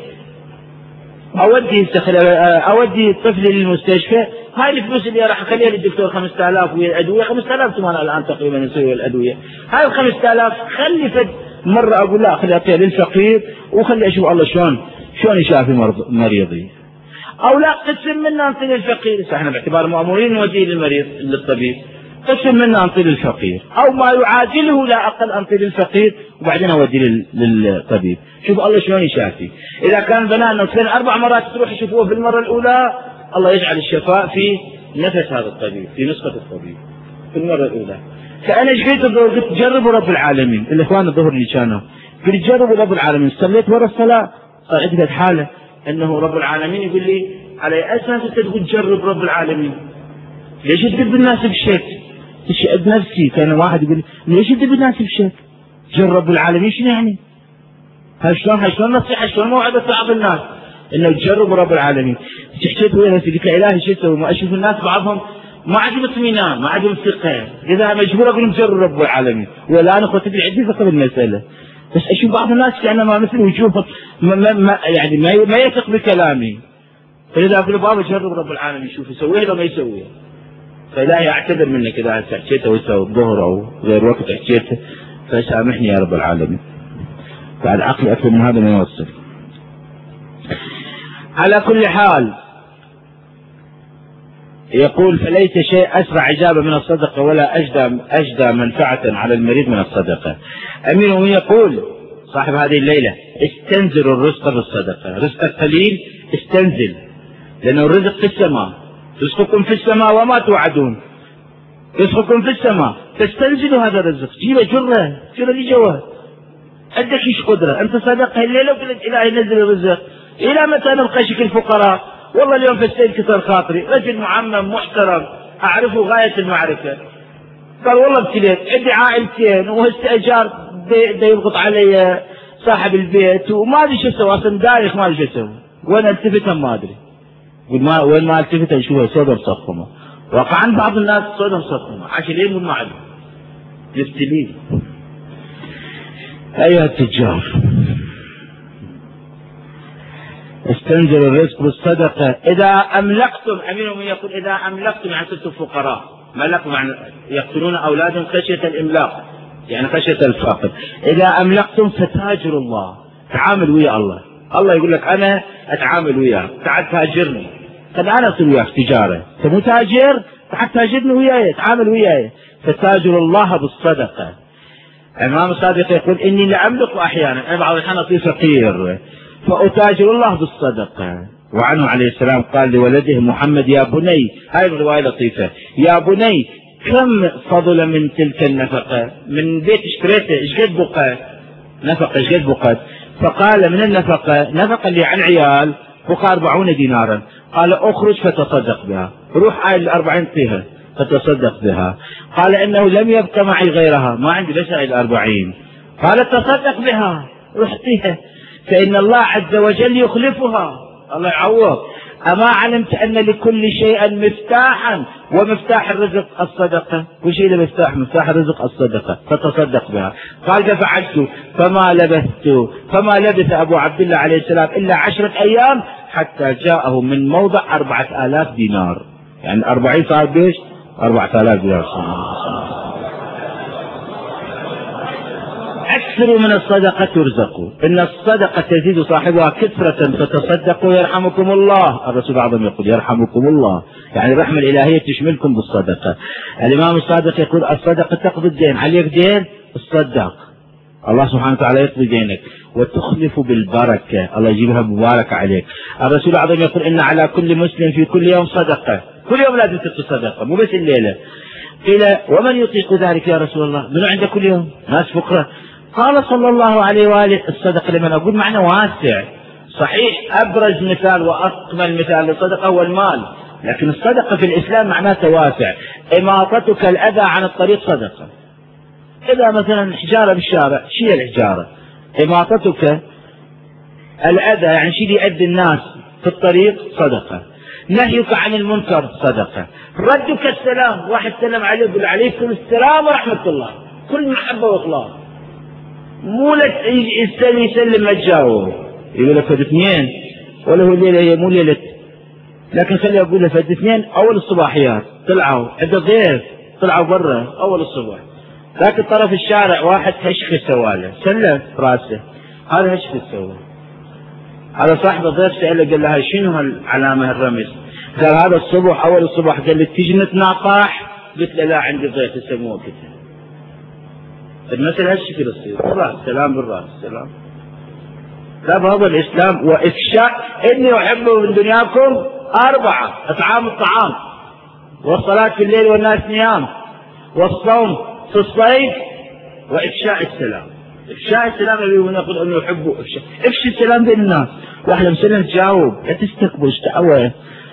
اودي طفلي للمستشفى، هاي الفلوس اللي راح اخليها للدكتور 5000 ويا الادويه، 5000 ثمان الان تقريبا يسوي الادويه، هاي ال 5000 خلي فد مره اقول لا خلي اعطيها للفقير وخلي اشوف الله شلون يشافي مريضي، او لا قسم منا نعطي للفقير. احنا باعتبار مامورين نوديه للمريض للطبيب، قسم منا نعطي للفقير، او ما يعادله لا اقل انطي للفقير وبعدين اودي للطبيب. شوف الله شلون يشافي. اذا كان بنانا 4 مرات تروح يشوفوه في المره الاولى، الله يجعل الشفاء في نفس هذا الطبيب، في نسخه الطبيب في المره الاولى. فانا ايش قلت جربوا رب العالمين. الاخوان الظهر اللي كانوا قلت جربوا رب العالمين. صليت ورا الصلاه صار عندي حاله انه رب العالمين يقول لي على اساس انت تقول جرب رب العالمين، ليش تدب الناس بشك؟ تشهد نفسي. كان واحد يقول ليش تدب الناس بشك؟ جرب العالمين شنو يعني؟ شلون نصيحه، شلون موعظه بعض الناس انه تجربوا رب العالمين. حكيت ويا نفسي قلت له الهي شو اسوي؟ ما اشوف الناس بعضهم ما عندهم اطمئنان، ما عندهم ثقه، اذا مجبور اقول لهم جرب رب العالمين، ولا انا اخوتي عندي ثقه بالمساله، بس اشوف بعض الناس كانه ما مثلي ويشوف يعني ما يثق بكلامي، فلذا اقول له بابا جرب رب العالمين شوف يسويها ولا ما يسويها. فإلهي أعتذر منك إذا حكيته وسوى الظهر أو غير وقت حكيته، فسامحني يا رب العالمين. بعد عقلي أكثر من هذا ما يوصل. على كل حال يقول فليس شيء أسرع إجابة من الصدقة ولا أجدى منفعة على المريض من الصدقة. أمير المؤمنين يقول صاحب هذه الليلة استنزل الرزق بالصدقة، رزقك قليل استنزل، لأنه الرزق في السماء، رزقكم في السماء وما توعدون، رزقكم في السماء، تستنزلوا هذا الرزق، جيبه جره لي جوا، عندك ايش قدره، انت صدقت الليله وقلت الهي نزل الرزق، الى متى نبقى شكل فقراء؟ والله اليوم في السيد كسر خاطري، رجل معمم محترم اعرفه غايه المعرفه، قال والله ابتليت عندي عائلتين واستاجار دا يضغط علي صاحب البيت وما ادري شو اسوي، اصلا دايخ ما ادري شو اسوي، وانا التفت ما ادري، وين ما التفت اشوفها سودة مصخمه، وقعا بعض الناس سودة مصخمه 10 ليل ما عدل يفتلين. ايها التجار استنزل الرزق بالصدقه اذا املكتم. امير المؤمنين يقول اذا املكتم يعني صرتم فقراء، ملكوا يعني يقتلون اولادهم خشيه الاملاق يعني خشيه الفقر. اذا املكتم فتاجروا الله، تعامل ويا الله، الله يقول لك انا اتعامل وياك، تعال تاجرني، طب انا اصير وياك تجاره، انت مو تاجر؟ تعال تاجرني وياي، تعامل وياي. فتاجر الله بالصدقه. الامام الصادق يقول اني لاملك احيانا، انا بعض الاحيان اصير فقير فاتاجر الله بالصدقه. وعنه عليه السلام قال لولده محمد يا بني، هاي الروايه لطيفه، يا بني كم فضل من تلك النفقه؟ من بيت اشتريته ايش قد بقى؟ نفقه ايش قد بقت؟ فقال من النفقه، نفقه اللي عن عيال بقى 40 دينارا، قال اخرج فتصدق بها، روح هاي ال40 فيها فتصدق بها. قال انه لم يبق معي غيرها، ما عندي بس هاي ال40، قال تصدق بها، روح فيها فان الله عز وجل يخلفها، الله يعوض. اما علمت ان لكل شيء مفتاحا ومفتاح الرزق الصدقه، كل شيء له مفتاح الرزق الصدقه، فتصدق بها. قال ففعلت فما لبث ابو عبد الله عليه السلام الا 10 ايام حتى جاءه من موضع 4000 دينار، يعني 40 صار بيش 4000 دينار. أكثروا من الصدقة ترزقوا، إن الصدقة تزيد صاحبها كثرة فتصدقوا يرحمكم الله. الرسول الأعظم يقول يرحمكم الله، يعني الرحمة الإلهية تشملكم بالصدقة. الإمام الصادق يقول الصدقة تقضي الدين، عليك دين تصدق، الله سبحانه وتعالى يقضي دينك وتخلف بالبركة، الله يجيبها مباركة عليك. الرسول الأعظم يقول إن على كل مسلم في كل يوم صدقة، كل يوم لازم تصدق مو بس الليلة. قيل ومن يطيق ذلك يا رسول الله؟ من عنده كل يوم ناس فقراء. قال صلى الله عليه وآله الصدقة لمن أقول معنى واسع، صحيح أبرز مثال وأكمل مثال للصدقة هو المال، لكن الصدقة في الإسلام معناتها واسع. إماطتك الأذى عن الطريق صدقة. إذا مثلا حجارة بالشارع، شيل الحجارة. إماطتك الأذى يعني شيء يؤذي الناس في الطريق صدقة. نهيك عن المنكر صدقة. ردك السلام، واحد سلم عليه يقول عليكم السلام ورحمة الله، كل محبة وإخلاص. مو لك يسلم ما تجاوب، يقول لك فد اثنين ولا هو ليلة، هي مو ليلة، لكن خلي أقول له فد اثنين أول الصباحيات طلعوا عند ضيف، طلعوا برا أول الصبح، لكن طرف الشارع واحد هشخ سواله سلم راسه، هذا هشخ سواه. هذا صاحب الضيف سأله قال له شنو هالعلامة الرمز؟ قال هذا الصبح أول الصبح. قال لي تجي نتناقح؟ قلت له لا عندي ضيف يسموه كذا. المثل هالشكل يصير بالراس سلام، بالراس سلام. لا بهذا الإسلام. وإفشاء إني أحب من دنياكم 4: إطعام الطعام، والصلاة في الليل والناس نيام، والصوم في الصيف، وإفشاء السلام. إفشاء السلام اللي نقول أنه يحبه. إفشي السلام بين الناس. واحد مسلم تجاوب، لا تستقبل استعوى.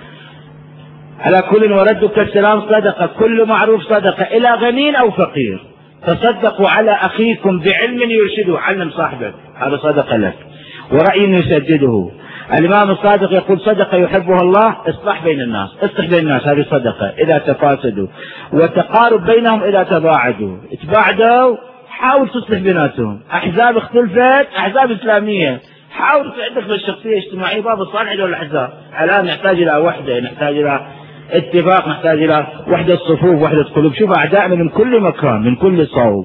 على كل وردك السلام صدقة، كل معروف صدقة، إلى غني أو فقير. تصدقوا على أخيكم بعلم يرشده، علم صاحبك، هذا صدقة لك. ورأي يسدده. الإمام الصادق يقول صدقة يحبها الله إصلاح بين الناس، اصلح بين الناس، هذه صدقة إذا تفاسدوا، وتقارب بينهم إذا تباعدوا. تباعدوا حاول تصلح بيناتهم. أحزاب اختلفت، أحزاب إسلامية، حاول عندك بالشخصية الاجتماعية باب الصالح دول الأحزاب. الآن نحتاج إلى وحدة، نحتاج إلى اتفاق، نحتاج إلى وحدة صفوف، وحدة قلوب. شوف أعدائنا من كل مكان، من كل صوب.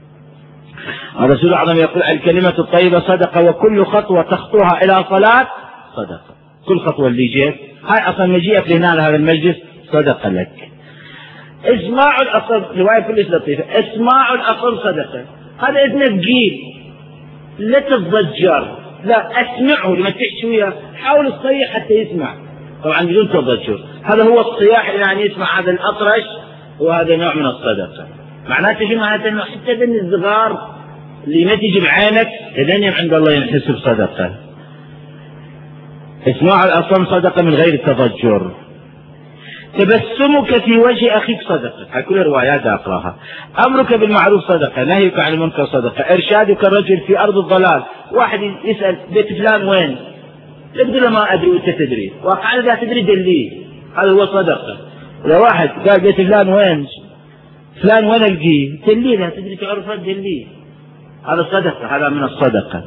الرسول الأعظم يقول الكلمة الطيبة صدقة، وكل خطوة تخطوها إلى صلاة صدقة. كل خطوة اللي جيت هاي أصلا مجيئك لهنا لهذا المجلس صدقة لك. اسماع الأصم، رواية كلش لطيفة، اسماع الأصم صدقة. هذا إذن ثقيل، لا تتضجر، لا أسمعه. لما تحكي وياه حاول تصيح حتى يسمع، طبعا بدون تضجر. هذا هو الصياح، يعني يسمع هذا الأطرش، وهذا نوع من الصدقة. معناته شنو؟ معناته انه حتى بين الصغار اللي ما تجي بعينك اذن عند الله ينحسب صدقة. اسماع الأصم صدقة من غير تضجر. تبسمك في وجه أخيك صدقة، هاي كل روايات أقراها. أمرك بالمعروف صدقة، نهيك عن المنكر صدقة. إرشادك الرجل في أرض الضلال، واحد يسأل بيت فلان وين؟ تقول له ما أدري وأنت تدري، واقعا لا تدري دليه، هذا هو صدقة. لو واحد قال بيت فلان وين؟ فلان وين القيه؟ دليه، لا تدري تعرفه دليه، هذا صدقة، هذا من الصدقة.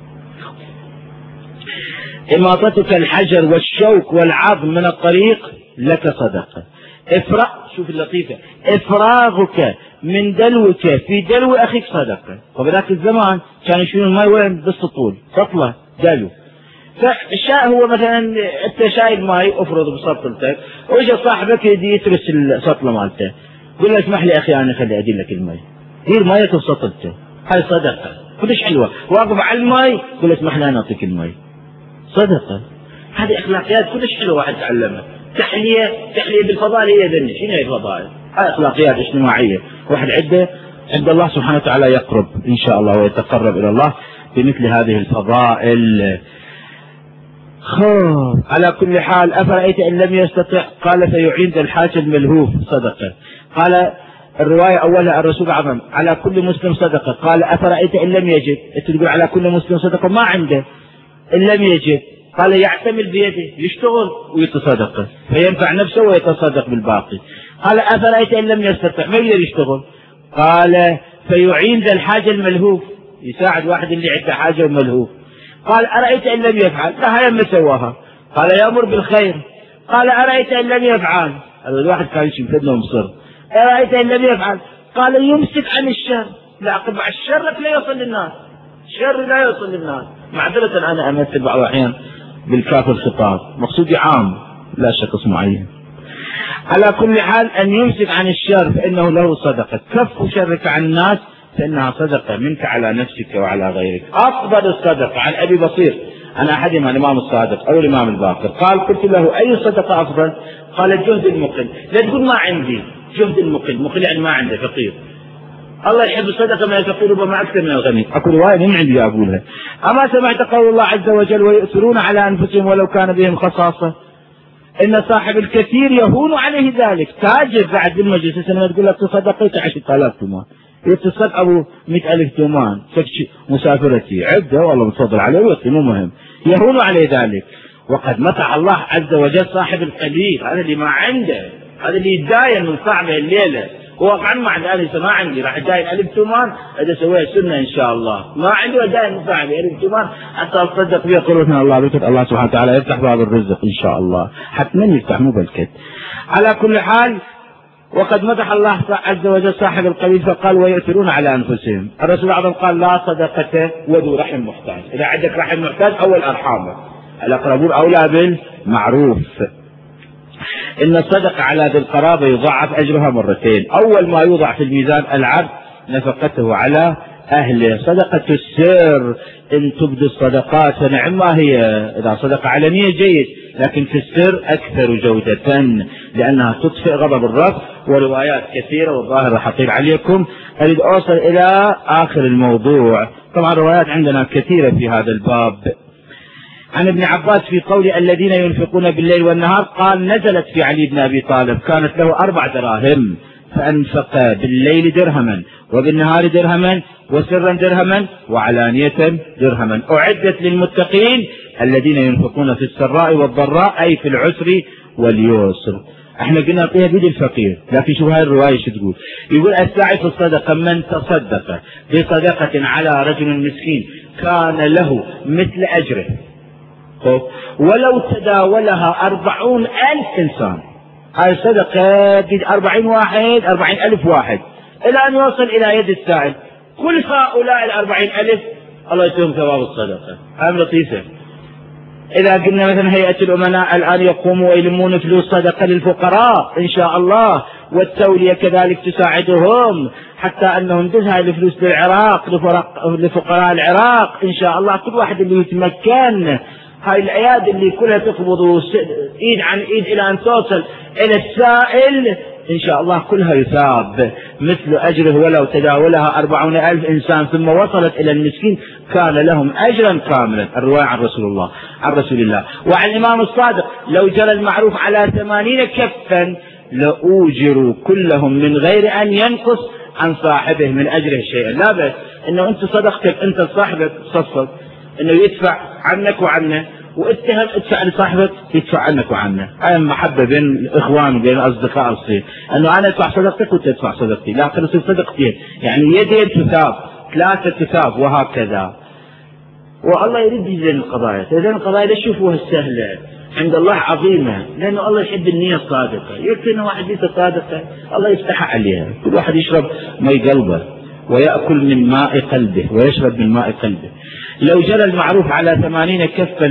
إماطتك الحجر والشوك والعظم من الطريق لك صدقة. شوف اللطيفة، إفراغك من دلوك في دلو أخيك صدقة. وبذاك الزمان كانوا يشيلون الماء وين؟ بالسطول، سطلة دلو. فالشاء هو مثلا أنت شايل ماي افرض بسطلتك، وإجا صاحبك يدي يترس السطلة مالته، قل له اسمح لي أخي أنا خلي أدير لك الماي، دير مايك بسطلته، هاي صدقة كلش حلوة. واقف على الماي قل له اسمح لي أنا أعطيك الماي، صدقة. هذه أخلاقيات كلش حلوة واحد تعلمها. تحلية بالفضائل هي ذني، شنو هي الفضائل؟ هاي أخلاقيات اجتماعية، واحد عند الله سبحانه وتعالى يقرب إن شاء الله ويتقرب إلى الله بمثل هذه الفضائل. على كل حال، أفرأيت إن لم يستطع؟ قال فيعين ذا الحاج الملهوف صدقة. قال الرواية أولها الرسول عظم على كل مسلم صدقة. قال أفرأيت إن لم يجد؟ تقول على كل مسلم صدقة ما عنده إن لم يجد. قال يعتمل بيده، يشتغل ويتصدق فينفع نفسه ويتصدق بالباقي. قال أفرأيت إن لم يستطع؟ ما يقدر يشتغل. قال فيعين ذا الحاجة الملهوف، يساعد واحد اللي عنده حاجة وملهوف. قال أرأيت إن لم يفعل؟ لا هاي ما سواها. قال يأمر بالخير. قال أرأيت إن لم يفعل؟ هذا الواحد كان يمشي بفدنا ومصر. أرأيت إن لم يفعل؟ قال يمسك عن الشر. لا قبع الشر لا يوصل للناس، الشر لا يوصل للناس. معذرة أنا أمثل بعض الأحيان بالكاف الخطاب، مقصودي عام لا شخص معين. على كل حال أن يمسك عن الشر فإنه له صدقة. كف شرك عن الناس فإنها صدقة منك على نفسك وعلى غيرك. أفضل الصدقة عن أبي بصير عن أحدهما الإمام الصادق أو الإمام الباقر قال قلت له أي صدقة أفضل؟ قال الجهد المقل. لا تقول ما عندي، جهد المقل، مقل يعني ما عنده، فقير. الله يحب الصدقة من الفقير ربما أكثر من الغني. أكو رواية من عندي أقولها. أما سمعت قول الله عز وجل ويؤثرون على أنفسهم ولو كان بهم خصاصة، إن صاحب الكثير يهون عليه ذلك. تاجر بعد بالمجلس لما تقول لك تصدقيت 10,000 تومان، يتصدق أبو 100,000 تومان مسافرتي عدة والله متفضل عليه ويعطي مو مهم، يهون عليه ذلك. وقد متع الله عز وجل صاحب القليل، هذا اللي ما عنده، هذا اللي يتداين من صاحبه الليلة. وقعا مع ذلك ما عندي راح اداين 1000 تومان اذا سويت سنه ان شاء الله، ما عنده اداين صاحبي 1000 تومان حتى اتصدق بها قرة الله بكت الله سبحانه وتعالى يفتح باب الرزق ان شاء الله، حتما يفتح مو بالكت. على كل حال وقد مدح الله عز وجل صاحب القليل فقال ويؤثرون على انفسهم. الرسول الاعظم قال لا صدقة وذو رحم محتاج، اذا عندك رحم محتاج اول ارحامه، الاقربون اولى بالمعروف. إن الصدقة على ذي القرابة يضاعف أجرها مرتين، أول ما يوضع في الميزان العبد نفقته على أهله. صدقة السر إن تبدو الصدقات فنعم ما هي، إذا صدقة علنية جيد، لكن في السر أكثر جودة لأنها تطفئ غضب الرب. وروايات كثيرة والظاهر راح أطيل عليكم، أريد أوصل إلى آخر الموضوع. طبعا روايات عندنا كثيرة في هذا الباب. عن ابن عباس في قول الذين ينفقون بالليل والنهار قال نزلت في علي بن أبي طالب، كانت له 4 دراهم فأنفق بالليل درهما وبالنهار درهما وسرا درهما وعلانية درهما، أعدت للمتقين الذين ينفقون في السراء والضراء أي في العسر واليسر. احنا قلنا نعطيها بيد الفقير، لكن شوف هاي الرواية شو تقول؟ يقول الساعي في الصدقة من تصدق بصدقة على رجل مسكين كان له مثل أجره ولو تداولها 40,000 إنسان. هاي صدقة بيد 40 واحد 40,000 واحد إلى أن يوصل إلى يد السائل، كل هؤلاء 40,000 الله يتهم ثواب الصدقة. هاي لطيفة. إذا قلنا مثلا هيئة الأمناء الآن يقوموا ويلمون فلوس صدقة للفقراء إن شاء الله، والتولية كذلك تساعدهم حتى أنه ندز هاي الفلوس للعراق لفقراء العراق إن شاء الله. كل واحد اللي يتمكن، هاي الأيادي اللي كلها تقبض إيد عن إيد إلى أن توصل إلى السائل إن شاء الله كلها يثاب مثل أجره ولو تداولها 40,000 إنسان ثم وصلت إلى المسكين كان لهم أجرا كاملا. الرواية عن رسول الله. وعن الإمام الصادق لو جرى المعروف على 80 كفا لأوجروا كلهم من غير أن ينقص عن صاحبه من أجره شيئا. لا بس إنه أنت صدقتك أنت صاحبك صفق إنه يدفع عنك وعنه، واتهم ادفع لصاحبك يدفع عنك وعنه. هاي محبة بين الإخوان وبين الأصدقاء الصير، أنه أنا أدفع صدقتك وأنت تدفع صدقتي، لا تصير صدقتين يعني يدين تثاب 3 تثاب وهكذا. والله يريد يزين القضايا، تزين القضايا لا تشوفوها السهلة عند الله عظيمة، لأنه الله يحب النية الصادقة. يكفي أنه واحد نيته صادقة الله يفتح عليها. كل واحد يشرب ماء قلبه ويأكل من ماء قلبه ويشرب من ماء قلبه. لو جرى المعروف على 80 كفا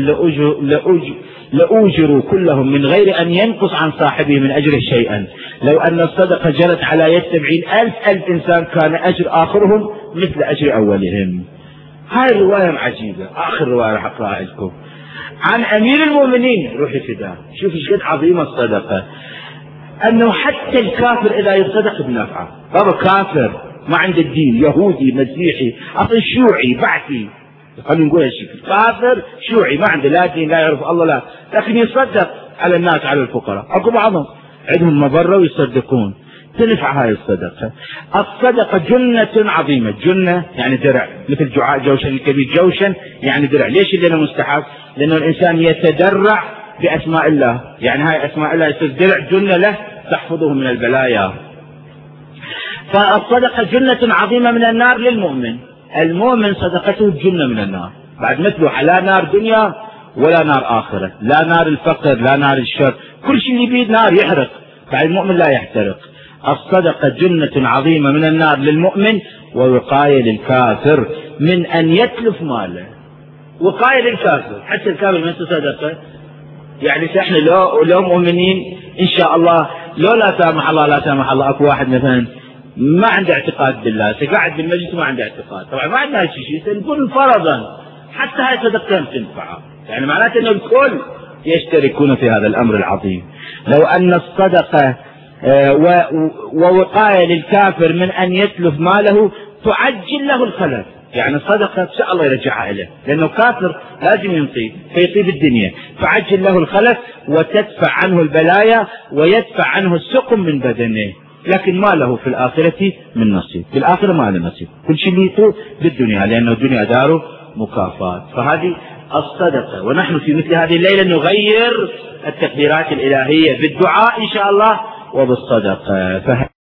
لأوجروا كلهم من غير أن ينقص عن صاحبه من أجره شيئا. لو أن الصدقة جرت على يد 70,000 إنسان كان أجر آخرهم مثل أجر أولهم. هاي الرواية عجيبة. آخر رواية راح أقرأها لكم عن أمير المؤمنين روحي فداه. شوف ايش قد عظيمة الصدقة، أنه حتى الكافر إذا يصدق بنفعه. بابا كافر ما عنده الدين، يهودي مسيحي أصلا شيوعي بعثي، خلينا نقول هالشكل، كافر شيوعي ما عنده لا دين لا يعرف الله لا، لكن يصدق على الناس على الفقراء. أكو بعضهم عندهم مبرة ويصدقون، تنفع هاي الصدقة. الصدقة جنة عظيمة. جنة يعني درع، مثل جوشن الكبير، جوشن يعني درع. ليش اللي مستحب؟ لأنه الإنسان يتدرع بأسماء الله، يعني هاي أسماء الله يصير درع جنة له تحفظه من البلايا. فالصدقة جنة عظيمة من النار للمؤمن. المؤمن صدقته جنة من النار، بعد مثله لا نار دنيا ولا نار آخرة، لا نار الفقر لا نار الشر، كل شيء اللي بيد نار يحرق، بعد المؤمن لا يحترق. الصدقة جنة عظيمة من النار للمؤمن ووقاية للكافر من أن يتلف ماله. وقاية للكافر، حتى الكافر من تصدقه يعني احنا لو مؤمنين إن شاء الله، لو لا سامح الله أكو واحد مثلا ما عنده اعتقاد بالله، قاعد بالمجلس ما عنده اعتقاد، طبعا ما عندنا شيء نقول فرضا حتى هاي صدقتين تنفعه، يعني معناته أن الكل يشتركون في هذا الأمر العظيم. لو أن الصدقة ووقاية للكافر من أن يتلف ماله تعجل له الخلف. يعني الصدقة إن شاء الله يرجعها إليه، لأنه كافر لازم ينطي فيطي بالدنيا، تعجل له الخلف وتدفع عنه البلايا ويدفع عنه السقم من بدنه، لكن ما له في الآخرة من نصيب. في الآخرة ما له نصيب، كل شيء ليته بالدنيا، لأنه الدنيا دار مكافآت. فهذه الصدقة. ونحن في مثل هذه الليلة نغير التقديرات الإلهية بالدعاء إن شاء الله وبالصدقة.